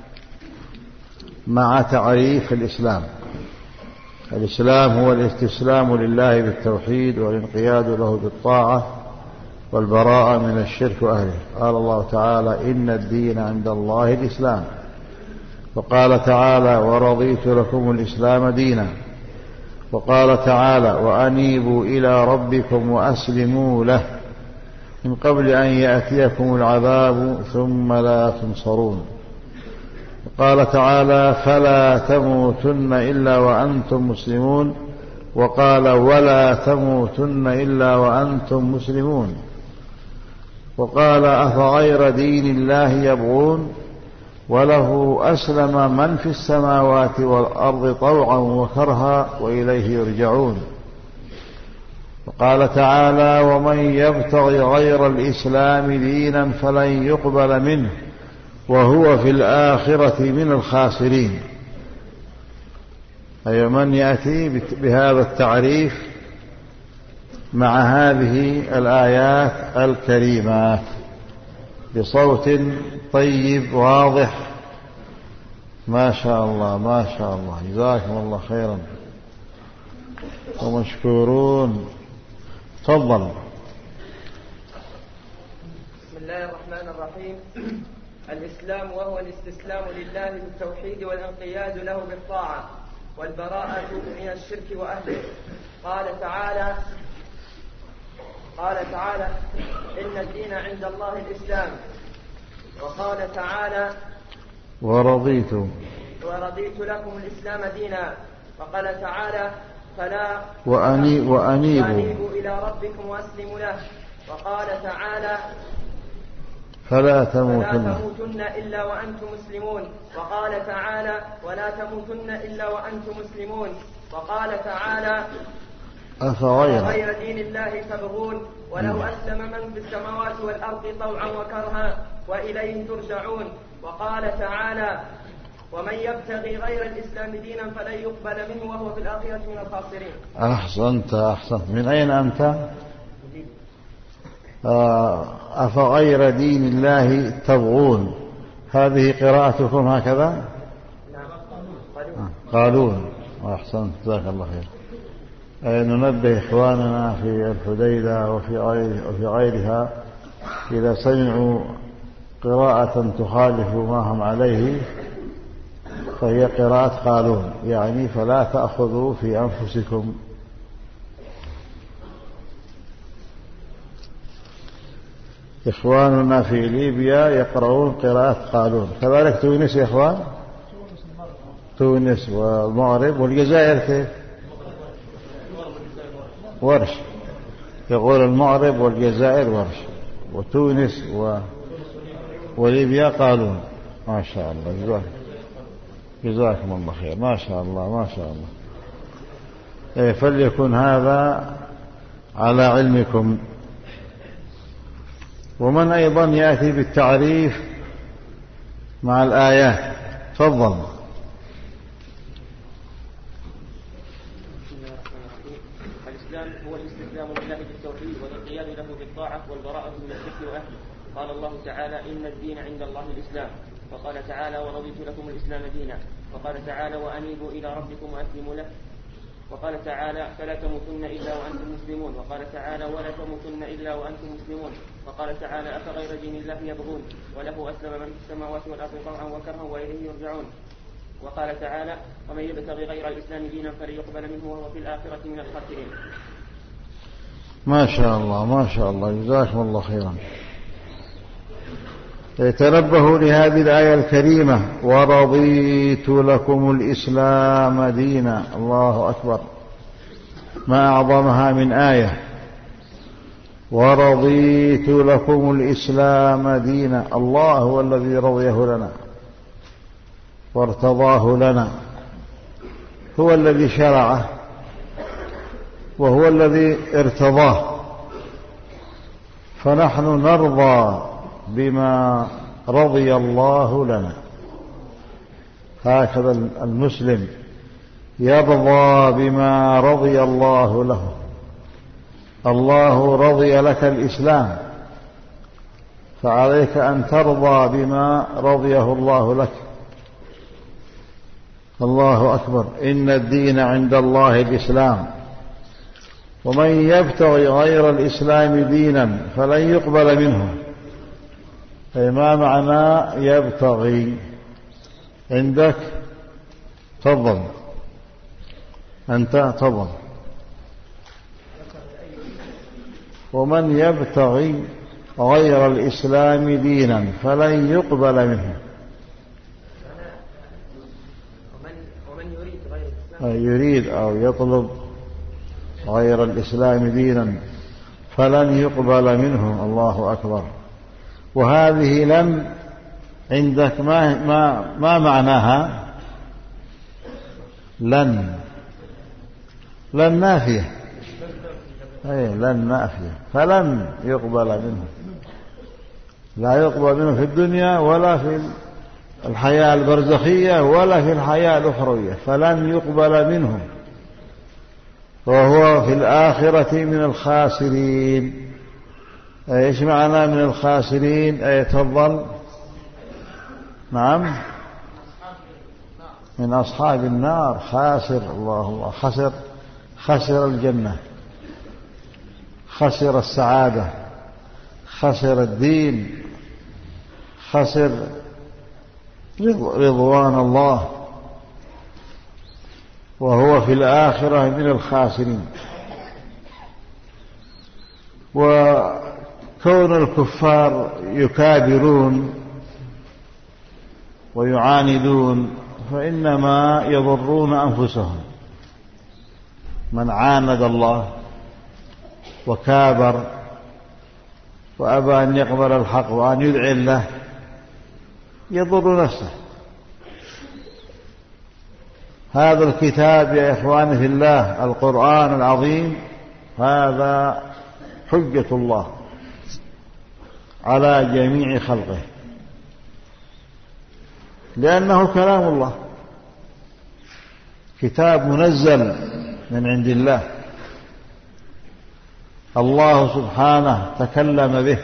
مع تعريف الإسلام؟ الإسلام هو الاستسلام لله بالتوحيد والانقياد له بالطاعة والبراءة من الشرك وأهله. قال الله تعالى: إن الدين عند الله الإسلام. وقال تعالى: ورضيت لكم الإسلام دينا. وقال تعالى: وأنيبوا إلى ربكم وأسلموا له من قبل أن يأتيكم العذاب ثم لا تنصرون. وقال تعالى: فلا تموتن إلا وأنتم مسلمون. وقال: ولا تموتن إلا وأنتم مسلمون. وقال: أفغير دين الله يبغون وله أسلم من في السماوات والأرض طوعا وكرها وإليه يرجعون. وقال تعالى: ومن يبتغي غير الإسلام دينا فلن يقبل منه وهو في الآخرة من الخاسرين. أي من يأتي بهذا التعريف مع هذه الآيات الكريمات بصوت طيب واضح. ما شاء الله ما شاء الله، جزاكم الله خيرا ومشكورون. تفضل. بسم الله الرحمن الرحيم. الإسلام وهو الاستسلام لله بالتوحيد والانقياد له بالطاعة والبراءة من الشرك وأهله. قال تعالى قال تعالى: إن الدين عند الله الإسلام. وقال تعالى: ورضيت ورضيت لكم الإسلام دينا. وقال تعالى: فلا وأني وأنيبوا وأنيبوا إلى ربكم وأسلموا له. وقال تعالى: فلا فلا تموتن تموتن إلا وأنتم مسلمون. وقال تعالى: ولا تموتن إلا وأنتم مسلمون. وقال تعالى: أفغير غير دين الله تبغون وله أسلم من في السماوات والأرض طوعا وكرها وإليه ترجعون. وقال تعالى: ومن يبتغي غير الإسلام دينا فلن يقبل منه وهو في الآخرة من الخاسرين. أحسنت أحسنت. من أين أنت؟ أفغير دين الله تبغون، هذه قراءتكم هكذا؟ قالون. أحسنت، جزاك الله خير. ننبه إخواننا في الحديدة وفي وفي غيرها إذا سمعوا قراءة تخالف ما هم عليه فهي قراءة قالون، يعني فلا تأخذوا في أنفسكم. إخواننا في ليبيا يقرؤون قراءة قالون، كذلك تونس يا إخوان، تونس والمغرب والجزائر كيف؟ ورش. يقول المغرب والجزائر ورش، وتونس و... وليبيا قالون. ما شاء الله، جزاكم جزاكم الله خير، ما شاء الله ما شاء الله. إيه، فليكن هذا على علمكم. ومن أيضا يأتي بالتعريف مع الآيات؟ تفضل. الإسلام هو الاستسلام لله بالتوحيد والانقياد له بالطاعة والبراءة من الشرك وأهله. قال الله تعالى: إن الدين عند الله الإسلام. وقال تعالى: ورضيت لكم الإسلام دينا. وقال تعالى: وأنيبوا إلى ربكم وأسلموا له. وقال تعالى: فلا تموتن إلا وأنتم مسلمون. وقال تعالى: ولا تموتن إلا وأنتم مسلمون. وقال تعالى: أفغير دين الله يبغون وله أسلم من في السماوات والأرض طوعا وكرها وإليه يرجعون. وقال تعالى: ومن يبتغي غير الإسلام دينا فلن يقبل منه وهو في الآخرة من الخاسرين. ما شاء الله ما شاء الله، جزاكم الله خيرا. تنبهوا لهذه الآية الكريمة: ورضيت لكم الإسلام دينا. الله أكبر، ما أعظمها من آية. ورضيت لكم الإسلام دينا، الله هو الذي رضيه لنا وارتضاه لنا، هو الذي شرعه وهو الذي ارتضاه، فنحن نرضى بما رضي الله لنا. هكذا المسلم يرضى بما رضي الله له. الله رضي لك الإسلام، فعليك أن ترضى بما رضيه الله لك. الله أكبر. إن الدين عند الله الإسلام، ومن يبتغي غير الإسلام دينا فلن يقبل منه. أي ما معنى يبتغي؟ عندك؟ تفضل أنت، تفضل. ومن يبتغي غير الإسلام دينا فلن يقبل منه. يريد أو يطلب غير الإسلام دينا فلن يقبل منه. الله أكبر. وهذه لم عندك ما, ما, ما معناها؟ لن لن نافية. أي لن نافية، فلن يقبل منه، لا يقبل منه في الدنيا ولا في الحياة البرزخية ولا في الحياة الأخروية، فلن يقبل منه، وهو في الآخرة من الخاسرين. ايش معنى من الخاسرين؟ اي تفضل. نعم، من أصحاب النار. خاسر، الله الله، خسر خسر الجنة، خسر السعادة، خسر الدين، خسر رضوان الله، وهو في الآخرة من الخاسرين. وكون الكفار يكابرون ويعاندون فإنما يضرون أنفسهم. من عاند الله وكابر وأبى أن يقبل الحق وأن يذعن له يضر نفسه. هذا الكتاب يا إخواني في الله، القرآن العظيم، هذا حجة الله على جميع خلقه، لأنه كلام الله، كتاب منزل من عند الله، الله سبحانه تكلم به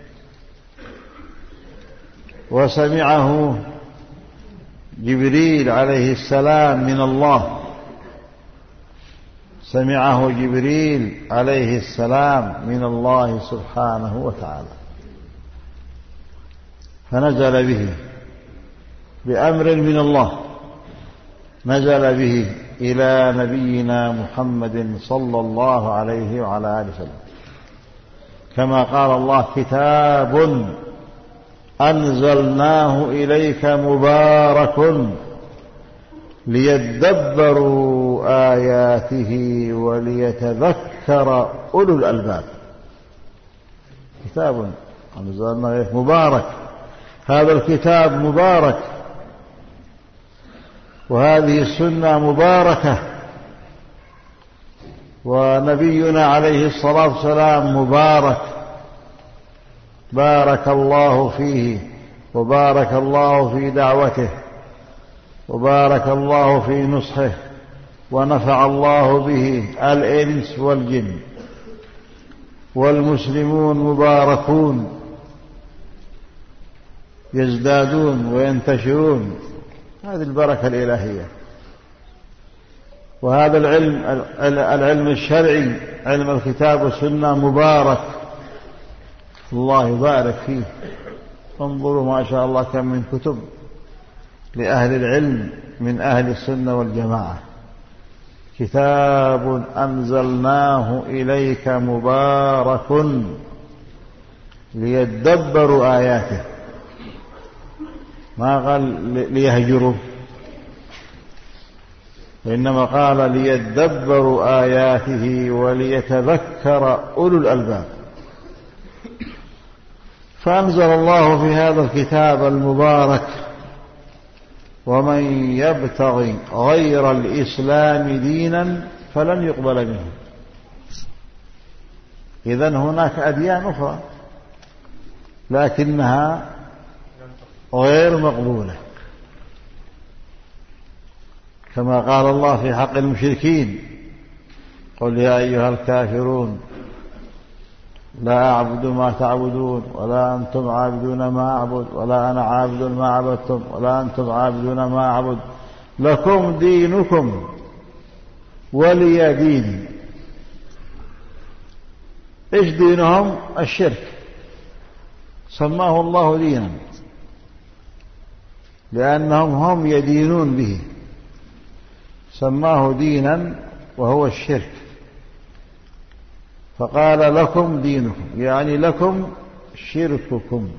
وسمعه جبريل عليه السلام من الله، سمعه جبريل عليه السلام من الله سبحانه وتعالى، فنزل به بأمر من الله، نزل به إلى نبينا محمد صلى الله عليه وعلى آله وسلم، كما قال الله: كتاب أنزلناه إليك مبارك ليدبروا آياته وليتذكر أولو الألباب. كتاب أنزلناه إليك مبارك، هذا الكتاب مبارك، وهذه السنة مباركة، ونبينا عليه الصلاة والسلام مبارك، بارك الله فيه، وبارك الله في دعوته، وبارك الله في نصحه، ونفع الله به الإنس والجن، والمسلمون مباركون يزدادون وينتشرون. هذه البركة الإلهية. وهذا العلم العلم الشرعي، علم الكتاب والسنة، مبارك، الله يبارك فيه. انظروا ما شاء الله كم من كتب لأهل العلم من أهل السنة والجماعة. كتاب أنزلناه إليك مبارك ليدبروا آياته، ما قال ليهجروا، وإنما قال ليدبروا آياته وليتذكر أولو الألباب. فأنزل الله في هذا الكتاب المبارك: ومن يبتغي غير الإسلام دينا فلن يقبل منه. إذن هناك أديان أخرى لكنها غير مقبولة، كما قال الله في حق المشركين: قل يا أيها الكافرون لا أعبد ما تعبدون ولا أنتم عابدون ما أعبد ولا أنا عابد ما عبدتم ولا أنتم عابدون ما أعبد لكم دينكم ولي ديني. إيش دينهم؟ الشرك، سماه الله دينا لأنهم هم يدينون به، سماه دينا وهو الشرك، فقال لكم دينكم، يعني لكم شرككم،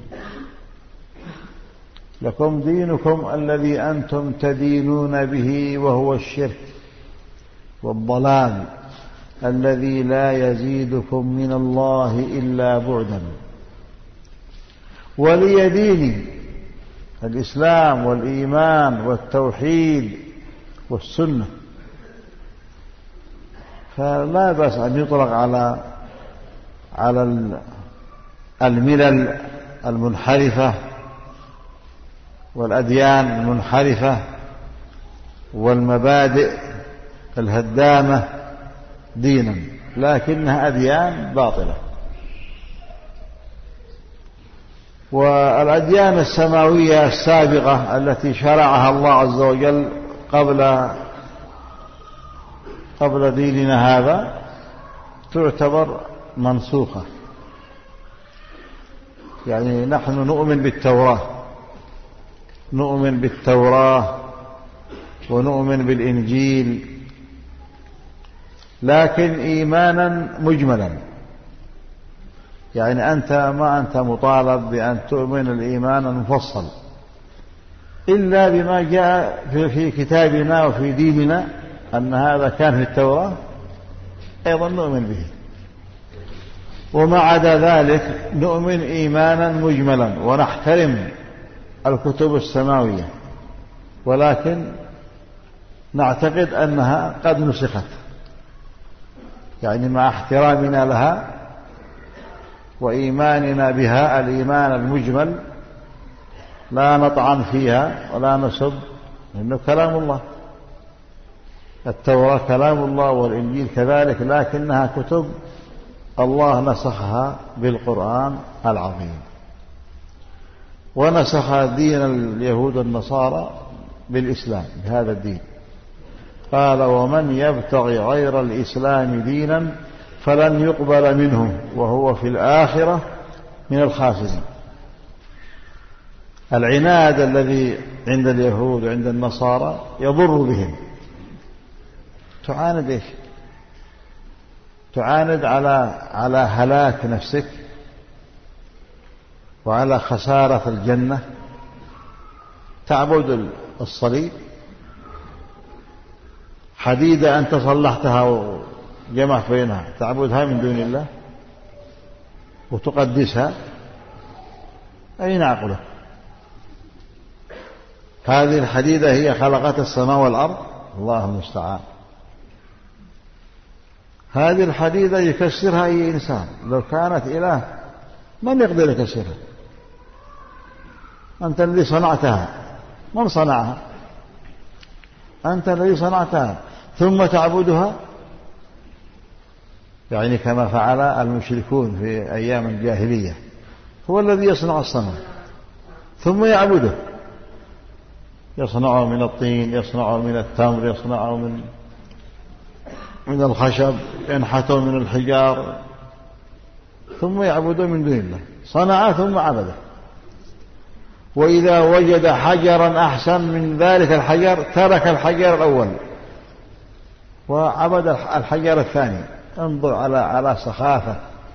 لكم دينكم الذي أنتم تدينون به، وهو الشرك والضلال الذي لا يزيدكم من الله إلا بعدا. ولي ديني الإسلام والإيمان والتوحيد والسنة، فلا بأس أن يطلق على على الملل المنحرفة والأديان المنحرفة والمبادئ الهدامة دينا، لكنها أديان باطلة. والأديان السماوية السابقة التي شرعها الله عز وجل قبل قبل ديننا هذا تعتبر منسوخة. يعني نحن نؤمن بالتوراة، نؤمن بالتوراة ونؤمن بالإنجيل، لكن إيمانا مجملا. يعني أنت ما أنت مطالب بأن تؤمن الإيمان المفصل إلا بما جاء في كتابنا وفي ديننا، أن هذا كان في التوراة أيضا نؤمن به، وما عدا ذلك نؤمن إيمانا مجملا ونحترم الكتب السماوية، ولكن نعتقد أنها قد نسخت، يعني مع احترامنا لها وإيماننا بها الإيمان المجمل لا نطعن فيها ولا نسب، إنه كلام الله. التوراة كلام الله والإنجيل كذلك، لكنها كتب الله نسخها بالقرآن العظيم، ونسخ دين اليهود والنصارى بالإسلام، بهذا الدين. قال: ومن يبتغي غير الإسلام دينا فلن يقبل منه وهو في الآخرة من الخاسرين. العناد الذي عند اليهود وعند النصارى يضر بهم. تعاند إيش؟ تعاند على على هلاك نفسك وعلى خسارة الجنة. تعبد الصليب، حديدة أنت صلحتها وجمعت بينها، تعبدها من دون الله وتقدسها، أين عقله؟ هذه الحديدة هي خلقت السماء والأرض، الله المستعان. هذه الحديدة يكسرها أي إنسان، لو كانت إله من يقدر يكسرها؟ أنت الذي صنعتها، من صنعها؟ أنت الذي صنعتها ثم تعبدها، يعني كما فعل المشركون في أيام الجاهلية. هو الذي يصنع الصنم ثم يعبده، يصنعه من الطين، يصنعه من التمر، يصنعه من من الخشب، ينحته من الحجار، ثم يعبده من دون الله. صنع ثم عبده. وإذا وجد حجرا أحسن من ذلك الحجر ترك الحجر الأول وعبد الحجر الثاني. انظر على على سخافة.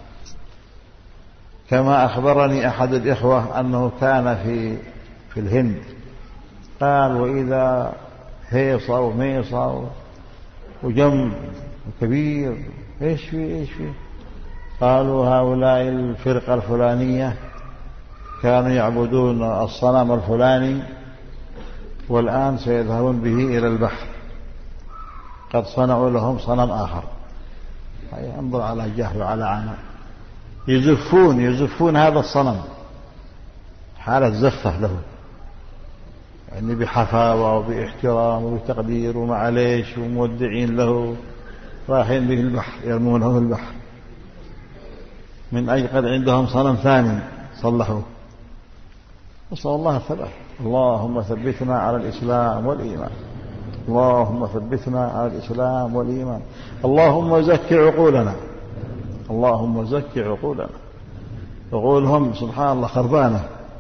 كما أخبرني أحد الإخوة أنه كان في في الهند، قال: وإذا هيصة وميصة وجم كبير، إيش فيه إيش فيه؟ قالوا: هؤلاء الفرقة الفلانية كانوا يعبدون الصنم الفلاني والآن سيذهبون به إلى البحر، قد صنعوا لهم صنم آخر. انظر على جهل وعلى عناء. يزفون يزفون هذا الصنم حالة زفة له، يعني بحفاوة وباحترام وبتقدير ومعليش ومودعين له، رايحين به البحر، يرمونه في البحر من أجل قد عندهم صنم ثاني صلحوه. نسأل الله الثبات. اللهم ثبتنا على الإسلام والإيمان، اللهم ثبتنا على الإسلام والإيمان. اللهم زكي عقولنا، اللهم زكي عقولنا. عقولهم سبحان الله خربانة.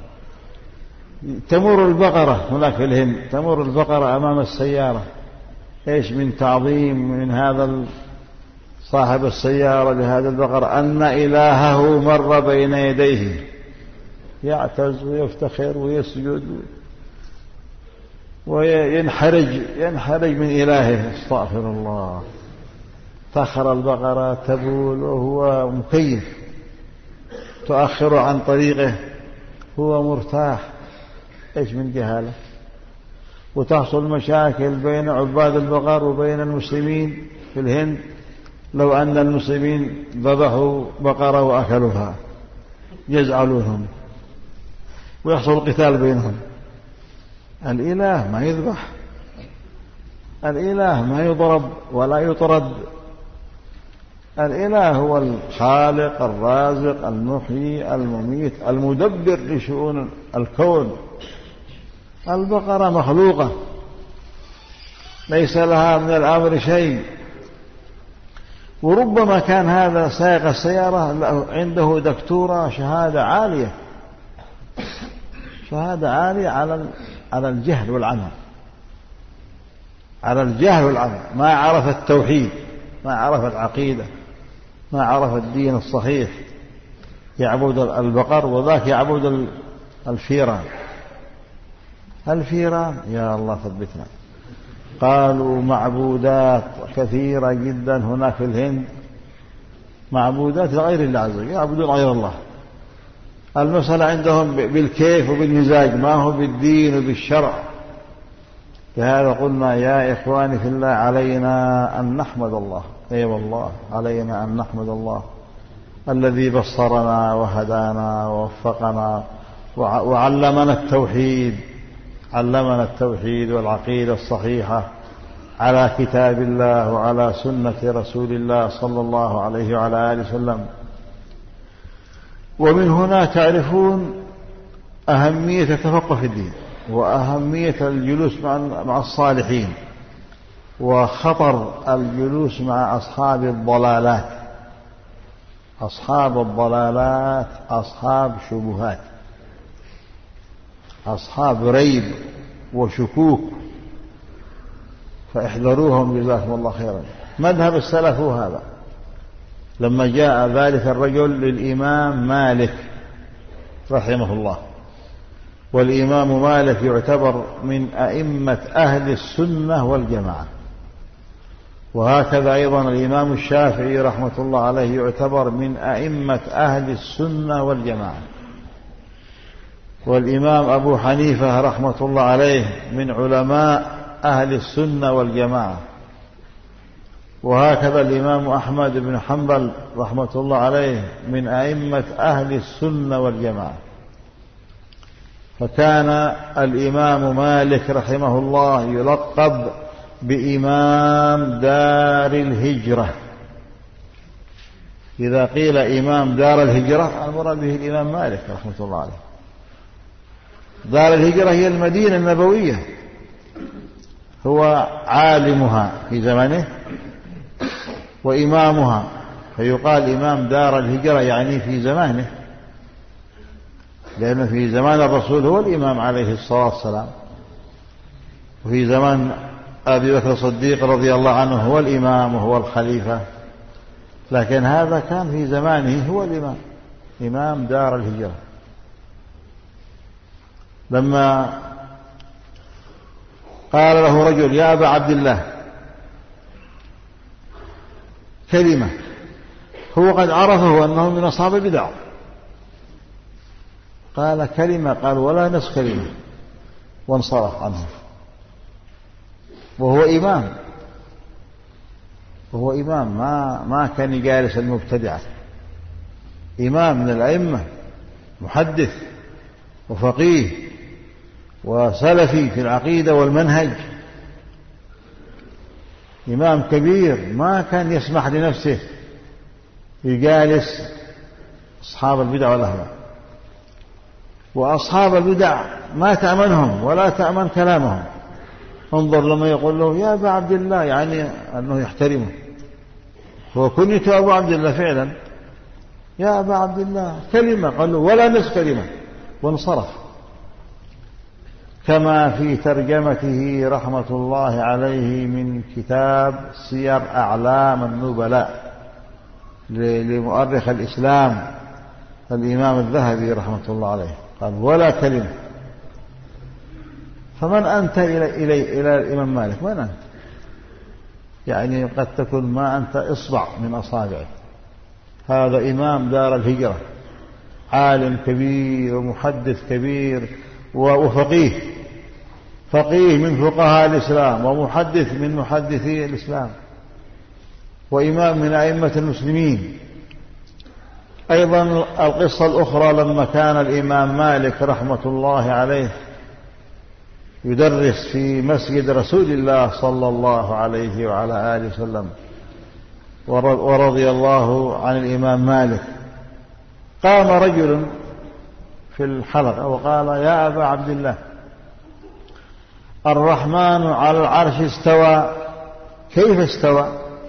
تمر البقرة هناك في الهند، تمر البقرة أمام السيارة، إيش من تعظيم من هذا صاحب السيارة لهذا البقرة أن إلهه مر بين يديه، يعتز ويفتخر ويسجد وينحرج ينحرج من إلهه. استغفر الله. تأخر البقرة تبول وهو مكيف، تؤخر عن طريقه هو مرتاح. إيش من جهالة. وتحصل مشاكل بين عباد البقر وبين المسلمين في الهند، لو أن المسلمين ذبحوا بقرة وأكلوها يزعلونهم ويحصل قتال بينهم. الإله ما يذبح، الإله ما يضرب ولا يطرد. الإله هو الخالق الرازق المحيي المميت المدبر لشؤون الكون. البقرة مخلوقة ليس لها من الأمر شيء. وربما كان هذا سائق السيارة عنده دكتورة شهادة عالية، شهادة عالية على على الجهل والعمى، على الجهل والعمى. ما عرف التوحيد، ما عرف العقيدة، ما عرف الدين الصحيح. يعبد البقر وذاك يعبد الفيران. الفيران يا الله ثبتنا. قالوا معبودات كثيرة جدا هناك في الهند، معبودات لغير الله عز وجل، يعبدون غير الله. المسألة عندهم بالكيف وبالمزاج، ما هو بالدين وبالشرع. لهذا قلنا يا إخواني في الله علينا أن نحمد الله، أي أيوة والله علينا أن نحمد الله الذي بصرنا وهدانا ووفقنا وعلمنا التوحيد، علمنا التوحيد والعقيدة الصحيحة على كتاب الله وعلى سنة رسول الله صلى الله عليه وعلى آله وسلم. ومن هنا تعرفون أهمية التفقه في الدين وأهمية الجلوس مع الصالحين وخطر الجلوس مع أصحاب الضلالات. أصحاب الضلالات أصحاب شبهات، أصحاب ريب وشكوك، فاحذروهم جزاكم الله خيرا. مذهب السلف هو هذا. لما جاء ذلك الرجل للإمام مالك رحمه الله، والإمام مالك يعتبر من أئمة أهل السنة والجماعة، وهكذا أيضا الإمام الشافعي رحمة الله عليه يعتبر من أئمة أهل السنة والجماعة، والإمام أبو حنيفة رحمة الله عليه من علماء أهل السنة والجماعة، وهكذا الإمام أحمد بن حنبل رحمة الله عليه من أئمة أهل السنة والجماعة. فكان الإمام مالك رحمه الله يلقب بإمام دار الهجرة. إذا قيل إمام دار الهجرة المراد به الإمام مالك رحمة الله عليه. دار الهجرة هي المدينة النبوية، هو عالمها في زمنه وإمامها، فيقال إمام دار الهجرة يعني في زمانه، لأنه في زمان الرسول هو الإمام عليه الصلاة والسلام، وفي زمان أبي بكر الصديق رضي الله عنه هو الإمام وهو الخليفة، لكن هذا كان في زمانه هو الإمام، إمام دار الهجرة. لما قال له رجل يا أبا عبد الله كلمة هو قد عرفه أنه من أصحاب البدع، قال كلمة، قال ولا نصف كلمة، وانصرف عنه، وهو إمام وهو إمام ما ما كان يجالس المبتدعة، إمام من الأئمة، محدث وفقيه وسلفي في العقيدة والمنهج، إمام كبير ما كان يسمح لنفسه يجالس أصحاب البدع والأهواء. وأصحاب البدع ما تأمنهم ولا تأمن كلامهم. انظر لما يقول له يا أبا عبد الله، يعني أنه يحترمه، هو كنيت أبو عبد الله فعلا، يا أبا عبد الله كلمة، قال له ولا نصف كلمة، وانصرف. كما في ترجمته رحمة الله عليه من كتاب سير أعلام النبلاء لمؤرخ الإسلام الإمام الذهبي رحمة الله عليه، قال ولا كلمة. فمن أنت إلى, إلى, إلى الإمام مالك؟ من أنت؟ يعني قد تكون ما أنت إصبع من أصابعه. هذا إمام دار الهجرة، عالم كبير ومحدث كبير وفقيه، فقيه من فقهاء الإسلام ومحدث من محدثي الإسلام وإمام من أئمة المسلمين. أيضا القصة الأخرى لما كان الإمام مالك رحمة الله عليه يدرس في مسجد رسول الله صلى الله عليه وعلى آله وسلم، ورضي الله عن الإمام مالك، قام رجل في الحلقة وقال يا أبا عبد الله الرحمن على العرش استوى، كيف استوى؟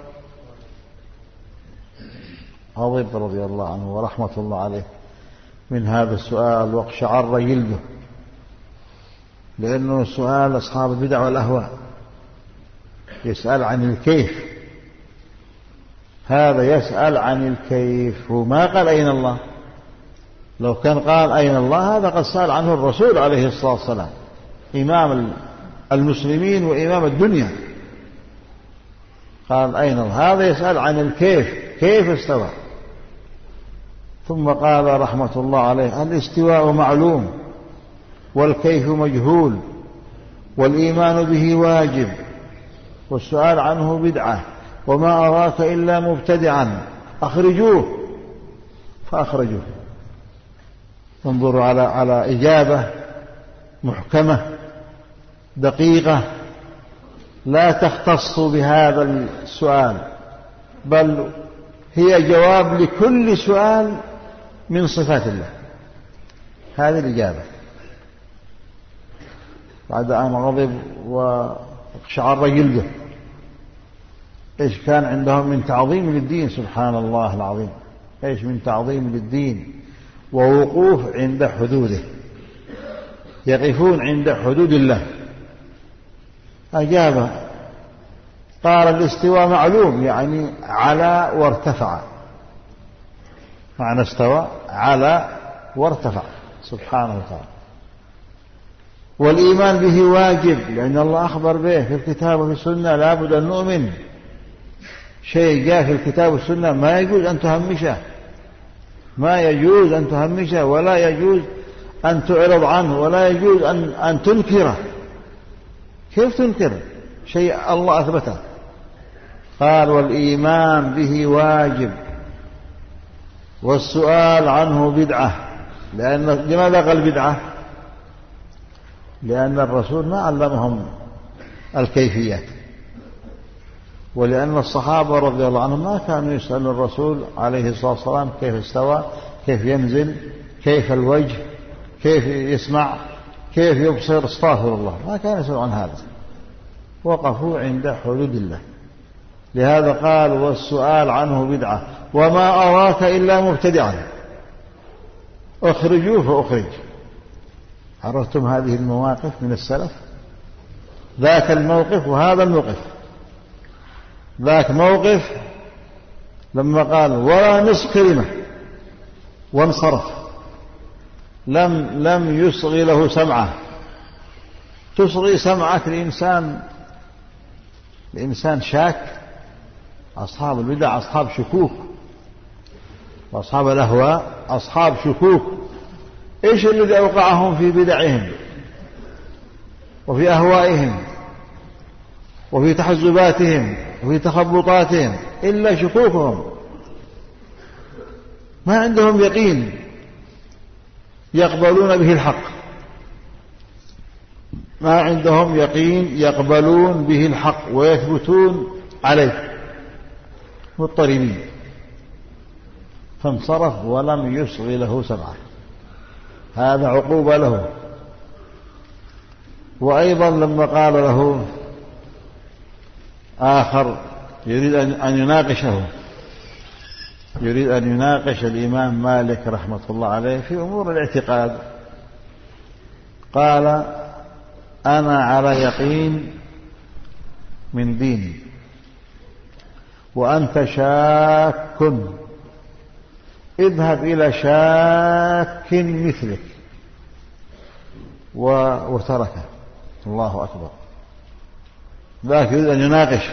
غضب رضي الله عنه ورحمة الله عليه من هذا السؤال واقشعر جلده، لأنه سؤال أصحاب البدع والأهواء، يسأل عن الكيف، هذا يسأل عن الكيف، وما قال أين الله. لو كان قال أين الله هذا قد سأل عنه الرسول عليه الصلاة والسلام، إمام المسلمين وإمام الدنيا، قال أين الله، هذا يسأل عن الكيف، كيف استوى. ثم قال رحمة الله عليه الاستواء معلوم والكيف مجهول والإيمان به واجب والسؤال عنه بدعة وما أراك إلا مبتدعا أخرجوه، فأخرجوه. انظروا على على إجابة محكمة دقيقة لا تختص بهذا السؤال، بل هي جواب لكل سؤال من صفات الله. هذه الإجابة. بعد أن غضب وشعر جلده، إيش كان عندهم من تعظيم للدين؟ سبحان الله العظيم، إيش من تعظيم للدين ووقوف عند حدوده، يقفون عند حدود الله. أجابه قال الاستواء معلوم، يعني على وارتفع، معنى استوى على وارتفع سبحانه وتعالى. والإيمان به واجب، لأن الله أخبر به في الكتاب وفي السنة، لا بد أن نؤمن. شيء جاء في الكتاب والسنة ما يجوز أن تهمشه، ما يجوز أن تهمشه، ولا يجوز أن تعرض عنه، ولا يجوز أن, أن تنكره. كيف تنكر شيء الله أثبته؟ قال والإيمان به واجب، والسؤال عنه بدعة. لأن لماذا قال بدعة؟ لأن الرسول ما علمهم الكيفيات، ولأن الصحابة رضي الله عنهم ما كانوا يسألون الرسول عليه الصلاة والسلام كيف استوى، كيف ينزل، كيف الوجه، كيف يسمع، كيف يبصر. استغفر الله، ما كانوا يسألون عن هذا، وقفوا عند حدود الله. لهذا قال والسؤال عنه بدعة، وما أراك إلا مبتدعا أخرجوه فأخرج. عرفتم هذه المواقف من السلف؟ ذاك الموقف وهذا الموقف. ذاك موقف لما قال ولا نصف كلمة وانصرف، لم لم يصغي له سمعه. تصغي سمعك لإنسان لإنسان شاك. أصحاب البدع أصحاب شكوك، وأصحاب الأهواء أصحاب شكوك. إيش الذي أوقعهم في بدعهم وفي أهوائهم وفي تحزباتهم وفي تخبطاتهم إلا شكوكهم. ما عندهم يقين يقبلون به الحق، ما عندهم يقين يقبلون به الحق ويثبتون عليه، مضطربين. فانصرف ولم يصغي له سمعه، هذا عقوبة له. وأيضا لما قال له آخر يريد أن يناقشه، يريد أن يناقش الإمام مالك رحمة الله عليه في أمور الاعتقاد، قال أنا على يقين من ديني وأنت شاك، اذهب إلى شاك مثلك. وتركه. الله أكبر. ذاك يريد أن يناقش،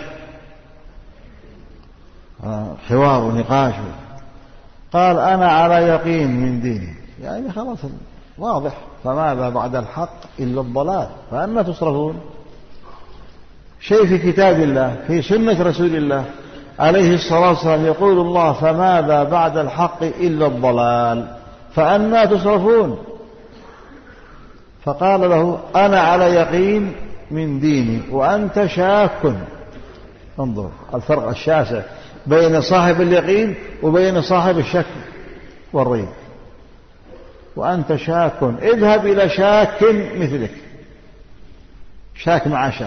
حوار ونقاش. قال أنا على يقين من ديني، يعني خلاص واضح. فماذا بعد الحق إلا الضلال، فأنا تصرفون؟ شيء في كتاب الله في سنة رسول الله عليه الصلاة والسلام يقول الله فماذا بعد الحق إلا الضلال، فأنا تصرفون؟ فقال له أنا على يقين من ديني وأنت شاك. انظر الفرق الشاسع بين صاحب اليقين وبين صاحب الشك والريب. وأنت شاك، اذهب إلى شاك مثلك. شاك مع شاك.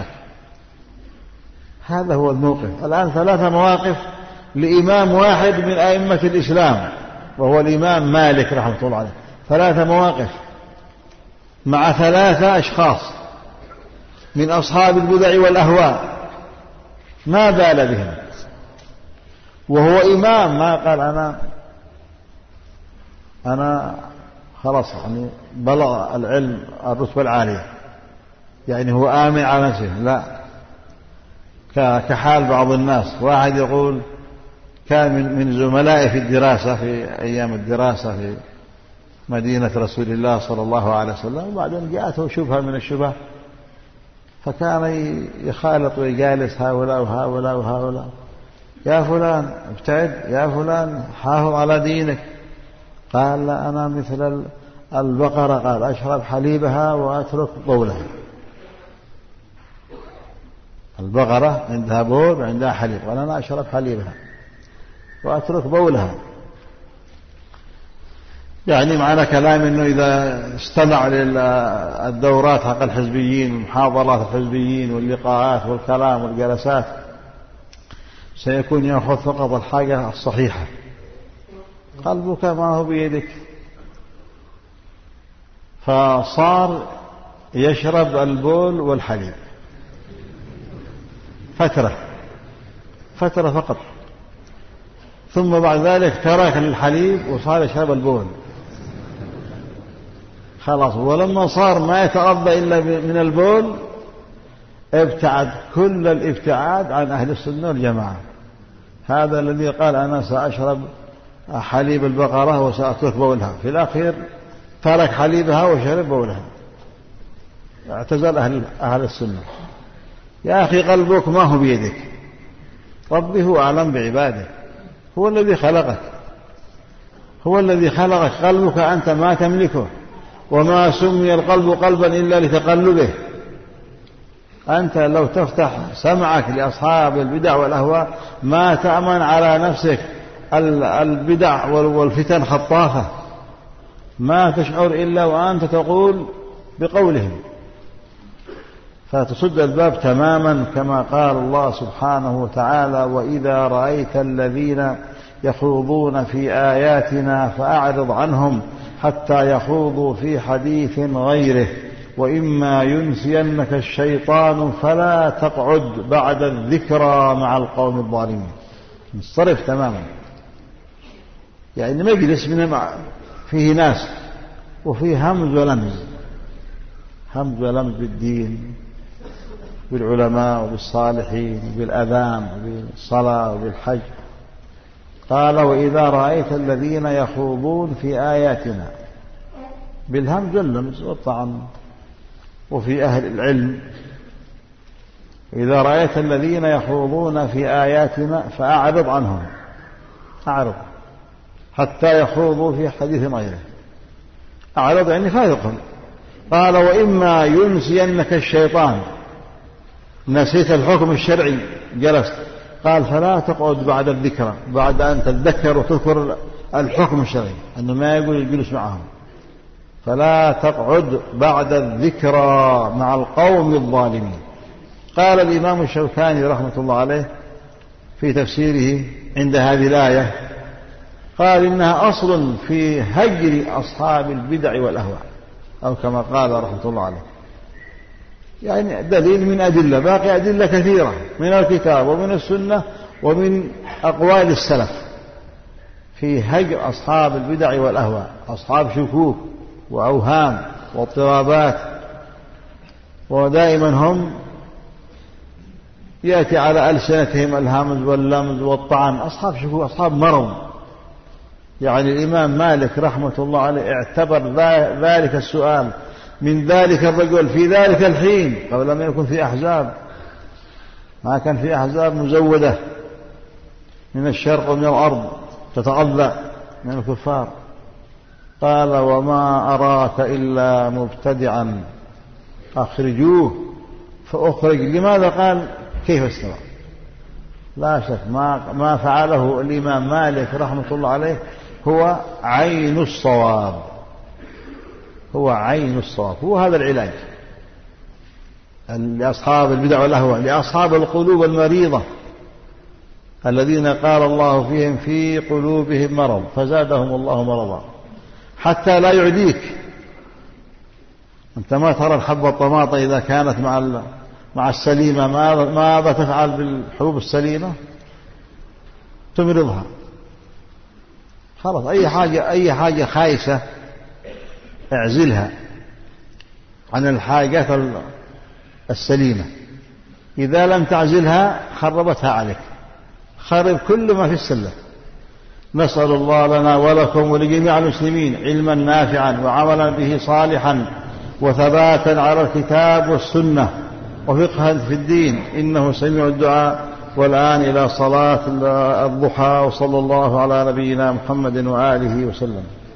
هذا هو الموقف. الآن ثلاثة مواقف لإمام واحد من أئمة الإسلام وهو الإمام مالك رحمة الله عليه. ثلاثة مواقف مع ثلاثة أشخاص من أصحاب البدع والأهواء ما بال بهم، وهو إمام. ما قال أنا أنا خلاص يعني بلغ العلم الرتبة العالية، يعني هو آمن على نفسه. لا، كحال بعض الناس. واحد يقول كان من زملائي في الدراسة في أيام الدراسة في مدينة رسول الله صلى الله عليه وسلم، وبعدين جاءته شبهة من الشبه، فكان يخالط ويجالس هؤلاء وهؤلاء وهؤلاء. يا فلان ابتعد، يا فلان حافظ على دينك. قال لا، أنا مثل البقرة، قال أشرب حليبها وأترك بولها. البقرة عندها بول وعندها حليب، وأنا لا أشرب حليبها وأترك بولها. يعني معنى كلام أنه إذا استمع للدورات حق الحزبيين ومحاضرات الحزبيين واللقاءات والكلام والجلسات سيكون يأخذ فقط الحاجة الصحيحة. قلبك ما هو بيدك، فصار يشرب البول والحليب فترة فترة فقط، ثم بعد ذلك ترك الحليب وصار يشرب البول خلاص. ولما صار ما يتغذى إلا من البول ابتعد كل الابتعاد عن أهل السنة والجماعة. هذا الذي قال أنا سأشرب حليب البقرة وسأترك بولها، في الأخير ترك حليبها وشرب بولها، اعتزل أهل, أهل السنة. يا أخي قلبك ما هو بيدك، ربي هو أعلم بعباده، هو الذي خلقك، هو الذي خلقك. قلبك أنت ما تملكه، وما سمي القلب قلبا إلا لتقلبه. أنت لو تفتح سمعك لأصحاب البدع والأهواء ما تأمن على نفسك البدع والفتن خطافة، ما تشعر إلا وأنت تقول بقولهم، فتصد الباب تماما كما قال الله سبحانه وتعالى: وإذا رأيت الذين يخوضون في آياتنا فأعرض عنهم حتى يخوضوا في حديث غيره وإما ينسينك الشيطان فلا تقعد بعد الذكرى مع القوم الظالمين. انصرف تماما، يعني مجلس من فيه ناس وفيه همز ولمز، همز ولمز بالدين، بالعلماء وبالصالحين وبالأذان وبالصلاة وبالحج. قال: وإذا رأيت الذين يخوضون في آياتنا، بالهمز واللمز والطعن. وفي أهل العلم: إذا رأيت الذين يخوضون في آياتنا فأعرض عنهم، أعرض حتى يخوضوا في حديث غيره. أعرض يعني فارقهم. قال: وإما ينسينك الشيطان، نسيت الحكم الشرعي جلست. قال: فلا تقعد بعد الذكرى، بعد أن تتذكر وتذكر الحكم الشرعي، أنه ما يقول الجلوس معهم. فلا تقعد بعد الذكرى مع القوم الظالمين. قال الإمام الشوكاني رحمة الله عليه في تفسيره عند هذه الآية، قال: إنها أصل في هجر أصحاب البدع والأهواء، أو كما قال رحمة الله عليه. يعني دليل من أدلة، باقي أدلة كثيرة من الكتاب ومن السنة ومن أقوال السلف في هجر أصحاب البدع والأهواء، أصحاب شكوك وأوهام واضطرابات، ودائما هم يأتي على ألسنتهم الهمز واللمز والطعن، أصحاب شكوك، أصحاب مرض. يعني الإمام مالك رحمة الله عليه اعتبر ذلك السؤال من ذلك الرجل في ذلك الحين، قبل ما يكون في أحزاب، ما كان في أحزاب مزودة من الشرق ومن الأرض تتغذى من الكفار. قال: وما أراك إلا مبتدعا أخرجوه فأخرج. لماذا قال كيف استوى؟ لا شك ما, ما فعله الإمام مالك رحمة الله عليه هو عين الصواب، هو عين الصواب، هو هذا العلاج لأصحاب البدع والأهواء، لأصحاب القلوب المريضة الذين قال الله فيهم: في قلوبهم مرض فزادهم الله مرضا. حتى لا يعديك، أنت ما ترى الحبة الطماطة إذا كانت مع مع السليمة ماذا تفعل بالحبوب السليمة؟ تمرضها خلاص. أي حاجة أي حاجة خايسة اعزلها عن الحاجات السليمة، إذا لم تعزلها خربتها عليك، خرب كل ما في السلة. نسأل الله لنا ولكم ولجميع المسلمين علما نافعا وعملا به صالحا وثباتا على الكتاب والسنة وفقها في الدين، إنه سميع الدعاء. والآن إلى صلاة الضحى، وصلى الله على نبينا محمد وآله وسلم.